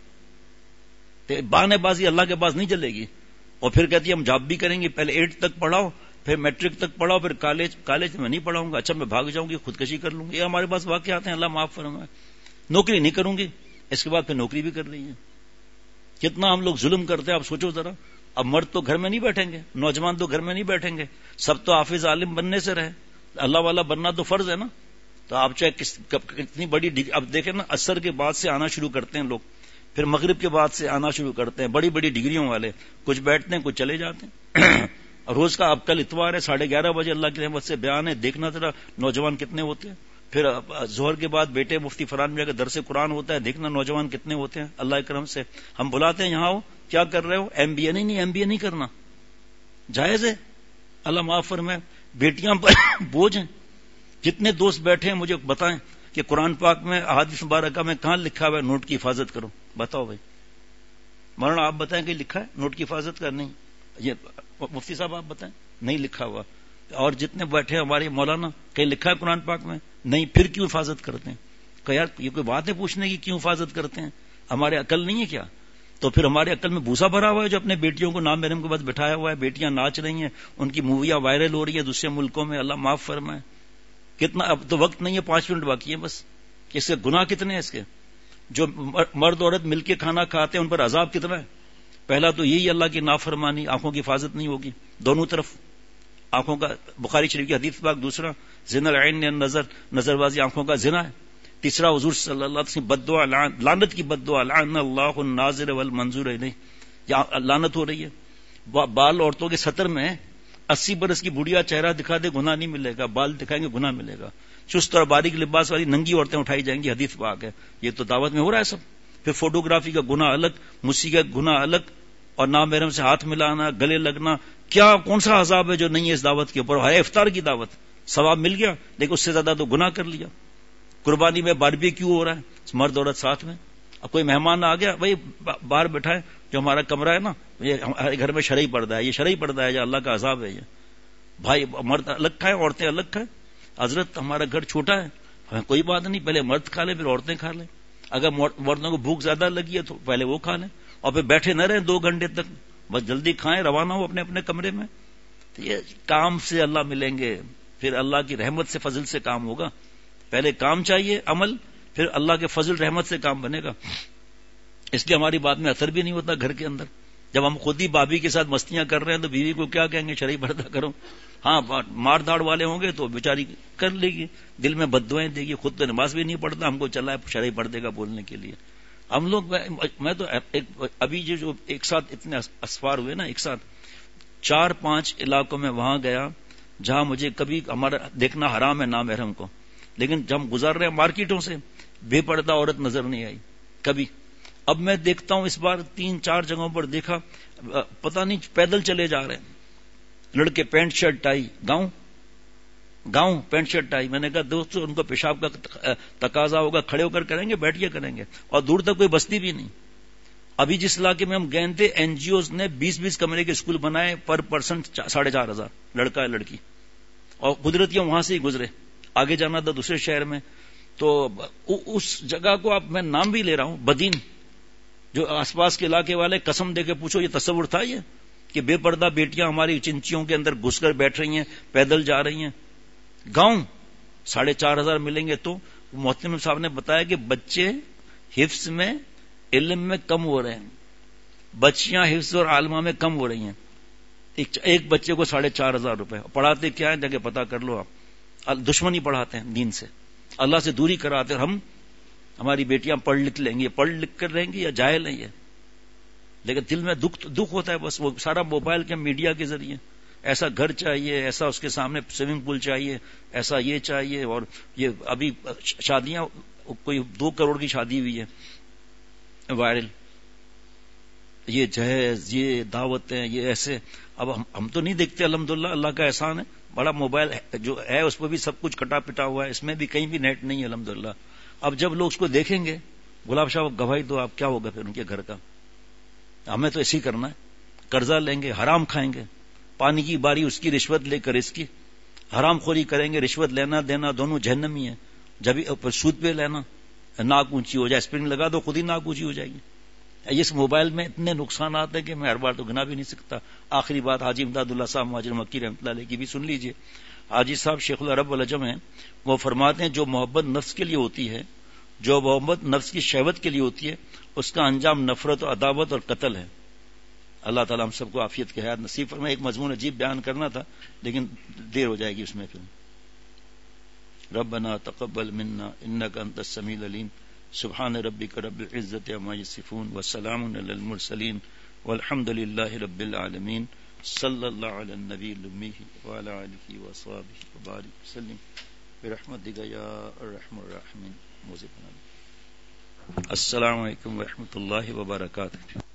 بہانے بازی اللہ کے پاس نہیں چلے گی. اور پھر کہتی ہے ہم جاب بھی کریں گے، پہلے 8 تک پڑھاؤ، پھر میٹرک تک پڑھاؤ، پھر کالج میں نہیں پڑھاؤں گا، اچھا میں بھاگ جاؤں گی، خودکشی کر لوں گی. یہ ہمارے پاس واقعات ہیں، اللہ معاف فرمائے. نوکری نہیں کروں گی، اس کے بعد پھر نوکری بھی کر رہی ہے. کتنا ہم لوگ ظلم کرتے ہیں، آپ سوچو ذرا. اب مرد تو گھر میں نہیں بیٹھیں گے، نوجوان تو گھر میں نہیں بیٹھیں گے، سب تو حافظ عالم بننے سے رہے. اللہ والا بننا تو فرض ہے نا. تو آپ چاہے کتنی بڑی اب دیکھیں نا، عصر کے بعد سے آنا شروع کرتے ہیں لوگ، پھر مغرب کے بعد سے آنا شروع کرتے ہیں بڑی بڑی ڈگریوں والے. کچھ بیٹھتے ہیں، کچھ چلے جاتے ہیں. روز کا اب کل اتوار ہے، 11:30 بجے اللہ کی رحمت سے بیان ہے، دیکھنا ذرا نوجوان کتنے ہوتے ہیں. پھر ظہر کے بعد بیٹے مفتی فرحان میں جا کے درس قرآن ہوتا ہے، دیکھنا نوجوان کتنے ہوتے ہیں. اللہ کرم سے ہم بلاتے ہیں، یہاں ہو، کیا کر رہے ہو؟ MBA. نہیں MBA نہیں کرنا جائز ہے، اللہ معاف فرمائے. بیٹیاں پر بوجھ ہیں. جتنے دوست بیٹھے ہیں مجھے بتائیں کہ قرآن پاک میں احادیث مبارکہ میں کہاں لکھا ہوا ہے نوٹ کی حفاظت کرو؟ بتاؤ بھائی. مولانا آپ بتائیں کہ لکھا ہے نوٹ کی حفاظت کا؟ نہیں. یہ مفتی صاحب آپ بتائیں، نہیں لکھا ہوا. اور جتنے بیٹھے ہمارے مولانا، کہیں لکھا ہے قرآن پاک میں؟ نہیں. پھر کیوں حفاظت کرتے ہیں؟ کہ یار یہ کوئی بات ہے پوچھنے کی، کیوں حفاظت کرتے ہیں؟ ہمارے عقل نہیں ہے کیا؟ تو پھر ہمارے عقل میں بھوسا بھرا ہوا ہے جو اپنے بیٹیوں کو نام محرم کے بعد بٹھایا ہوا ہے. بیٹیاں ناچ رہی ہیں، ان کی موویاں وائرل ہو رہی ہیں دوسرے ملکوں میں. اللہ معاف فرمائے. کتنا اب تو وقت نہیں ہے، 5 منٹ باقی ہے بس. اس کے گناہ کتنے ہیں اس کے؟ جو مرد عورت مل کے کھانا کھاتے ہیں ان پر عذاب کتنا ہے؟ پہلا تو یہی اللہ کی نافرمانی، آنکھوں کی حفاظت نہیں ہوگی دونوں طرف. آنکھوں کا بخاری شریف کی حدیث پاک. دوسرا زنا العین نظر بازی آنکھوں کا زنا ہے. تیسرا حضور صلی اللہ علیہ وسلم بد دعا، لعنت کی بد دعا، لعن اللہ الناظر والمنظور الیہ. یا لعنت ہو رہی ہے. بال عورتوں کے سطر میں 80 برس کی بڑھیا چہرہ دکھا دے گناہ نہیں ملے گا، بال دکھائیں گے گناہ ملے گا. چست اور باریک لباس والی ننگی عورتیں اٹھائی جائیں گی، حدیث پاک ہے. یہ تو دعوت میں ہو رہا ہے سب. پھر فوٹوگرافی کا گناہ الگ، موسیقی کا گناہ الگ، اور نامحرم سے ہاتھ ملانا، گلے لگنا. کیا کون سا عذاب ہے جو نہیں ہے اس دعوت کے اوپر؟ ہے افطار کی دعوت، ثواب مل گیا، لیکن اس سے زیادہ تو گناہ کر لیا. قربانی میں باربی کیوں ہو رہا ہے، مرد عورت ساتھ میں. اب کوئی مہمان آ گیا، بھائی باہر بیٹھائے. جو ہمارا کمرہ ہے نا، یہ ہمارے گھر میں شرعی پردہ ہے، یہ شرعی پردہ ہے، یہ اللہ کا عذاب ہے. یہ بھائی مرد الگ کھائے، عورتیں الگ کھائیں. حضرت ہمارا گھر چھوٹا ہے، کوئی بات نہیں، پہلے مرد کھا لیں پھر عورتیں کھا لیں. اگر مردوں کو بھوک زیادہ لگی ہے تو پہلے وہ کھا لیں، اور پھر بیٹھے نہ رہیں 2 گھنٹے تک، بس جلدی کھائیں، روانہ ہو اپنے اپنے کمرے میں. تو یہ کام سے اللہ ملیں گے، پھر اللہ کی رحمت سے فضل سے کام ہوگا. پہلے کام چاہیے، عمل، پھر اللہ کے فضل رحمت سے کام بنے گا. اس لیے ہماری بات میں اثر بھی نہیں ہوتا گھر کے اندر. جب ہم خود ہی بھابھی کے ساتھ مستیاں کر رہے ہیں تو بیوی کو کیا کہیں گے؟ شرعی پردہ کرو. ہاں مار داڑ والے ہوں گے تو بیچاری کر لے گی، دل میں بددعائیں دے گی. خود تو نماز بھی نہیں پڑھتا، ہم کو چلا ہے شرعی پردے کا بولنے کے لیے. ہم لوگ، میں تو ابھی جو ایک ساتھ اتنے اسفار ہوئے نا، ایک ساتھ 4-5 علاقوں میں وہاں گیا جہاں مجھے کبھی ہمارا دیکھنا حرام ہے نامحرم کو، لیکن جب ہم گزر رہے ہیں مارکیٹوں سے بے پردہ عورت نظر نہیں آئی کبھی. اب میں دیکھتا ہوں، اس بار 3-4 جگہوں پر دیکھا، پتہ نہیں پیدل چلے جا رہے ہیں لڑکے، پینٹ شرٹ ٹائی، گاؤں پینٹ شرٹ ٹائی. میں نے کہا دوستو ان کو پیشاب کا تقاضا ہوگا، کھڑے ہو کر کریں گے، بیٹھ کے کریں گے. اور دور تک کوئی بستی بھی نہیں. ابھی جس علاقے میں ہم گئے تھے، NGOs نے 20-20 کمرے کے اسکول بنائے، پر پرسن 4,500 لڑکا ہے لڑکی. اور قدرتیاں وہاں سے ہی گزرے، آگے جانا تھا دوسرے شہر میں. تو اس جگہ کو اب میں نام بھی لے رہا ہوں، بدین. جو آس پاس کے علاقے والے قسم دے کے پوچھو یہ تصور تھا یہ کہ بے پردہ بیٹیاں ہماری چنچیوں کے اندر گھس کر بیٹھ رہی ہیں، پیدل جا رہی ہیں. گاؤں 4,500 ملیں گے. تو محترم صاحب نے بتایا کہ بچے حفظ میں، علم میں کم ہو رہے ہیں، بچیاں حفظ اور عالمہ میں کم ہو رہی ہیں. ایک بچے کو 4,500 روپے. پڑھاتے کیا ہے جگہ پتا کر لو آپ. دشمنی پڑھاتے ہیں دین سے، اللہ سے دوری کراتے ہیں. ہماری بیٹیاں پڑھ لکھ لیں گی، پڑھ لکھ کر رہیں گی یا جاہل ہیں یہ. لیکن دل میں دکھ ہوتا ہے. بس وہ سارا موبائل کے میڈیا کے ذریعے. ایسا گھر چاہیے، ایسا اس کے سامنے سوئمنگ پول چاہیے، ایسا یہ چاہیے. اور یہ ابھی شادیاں، کوئی 2 کروڑ کی شادی ہوئی ہے وائرل، یہ جہیز، یہ دعوتیں، یہ ایسے. اب ہم تو نہیں دیکھتے، الحمدللہ اللہ کا احسان ہے. بڑا موبائل جو ہے اس پہ بھی سب کچھ کٹا پٹا ہوا ہے، اس میں بھی کہیں بھی نیٹ نہیں ہے الحمدللہ. اب جب لوگ اس کو دیکھیں گے، گلاب شاہ گواہی دو آپ، کیا ہوگا پھر ان کے گھر کا؟ ہمیں تو ایسے ہی کرنا ہے. قرضہ لیں گے، حرام کھائیں گے، پانی کی باری اس کی، رشوت لے کر اس کی. حرام خوری کریں گے، رشوت لینا دینا دونوں جہنمی ہیں. جب سود پہ لینا ناک اونچی ہو جائے، اسپرنگ لگا دو خود ہی ناک اونچی ہو جائے گی. اس موبائل میں اتنے نقصانات ہیں کہ میں ہر بار تو گنا بھی نہیں سکتا. آخری بات حاجی امداد اللہ صاحب مہاجر مکی رحمۃ اللہ علیہ کی بھی سن لیجئے. حاجی صاحب شیخ العرب والعجم ہیں، وہ فرماتے ہیں جو محبت نفس کے لیے ہوتی ہے، جو محبت نفس کی شہوت کے لیے ہوتی ہے، اس کا انجام نفرت و عداوت اور قتل ہے. اللہ تعالیٰ ہم سب کو عافیت کی حیات نصیب فرمائے. ایک مضمون عجیب بیان کرنا تھا لیکن دیر ہو جائے گی اس میں. پھر ربنا تقبل منا انك انت السميع العليم سبحان ربك رب العزة عما يصفون وسلام على المرسلين والحمد لله رب العالمين صلی اللہ علی النبی الأمی وعلى آلہ وصحبہ وبارک وسلم برحمتک یا ارحم الراحمین. السلام علیکم ورحمۃ اللہ وبرکاتہ.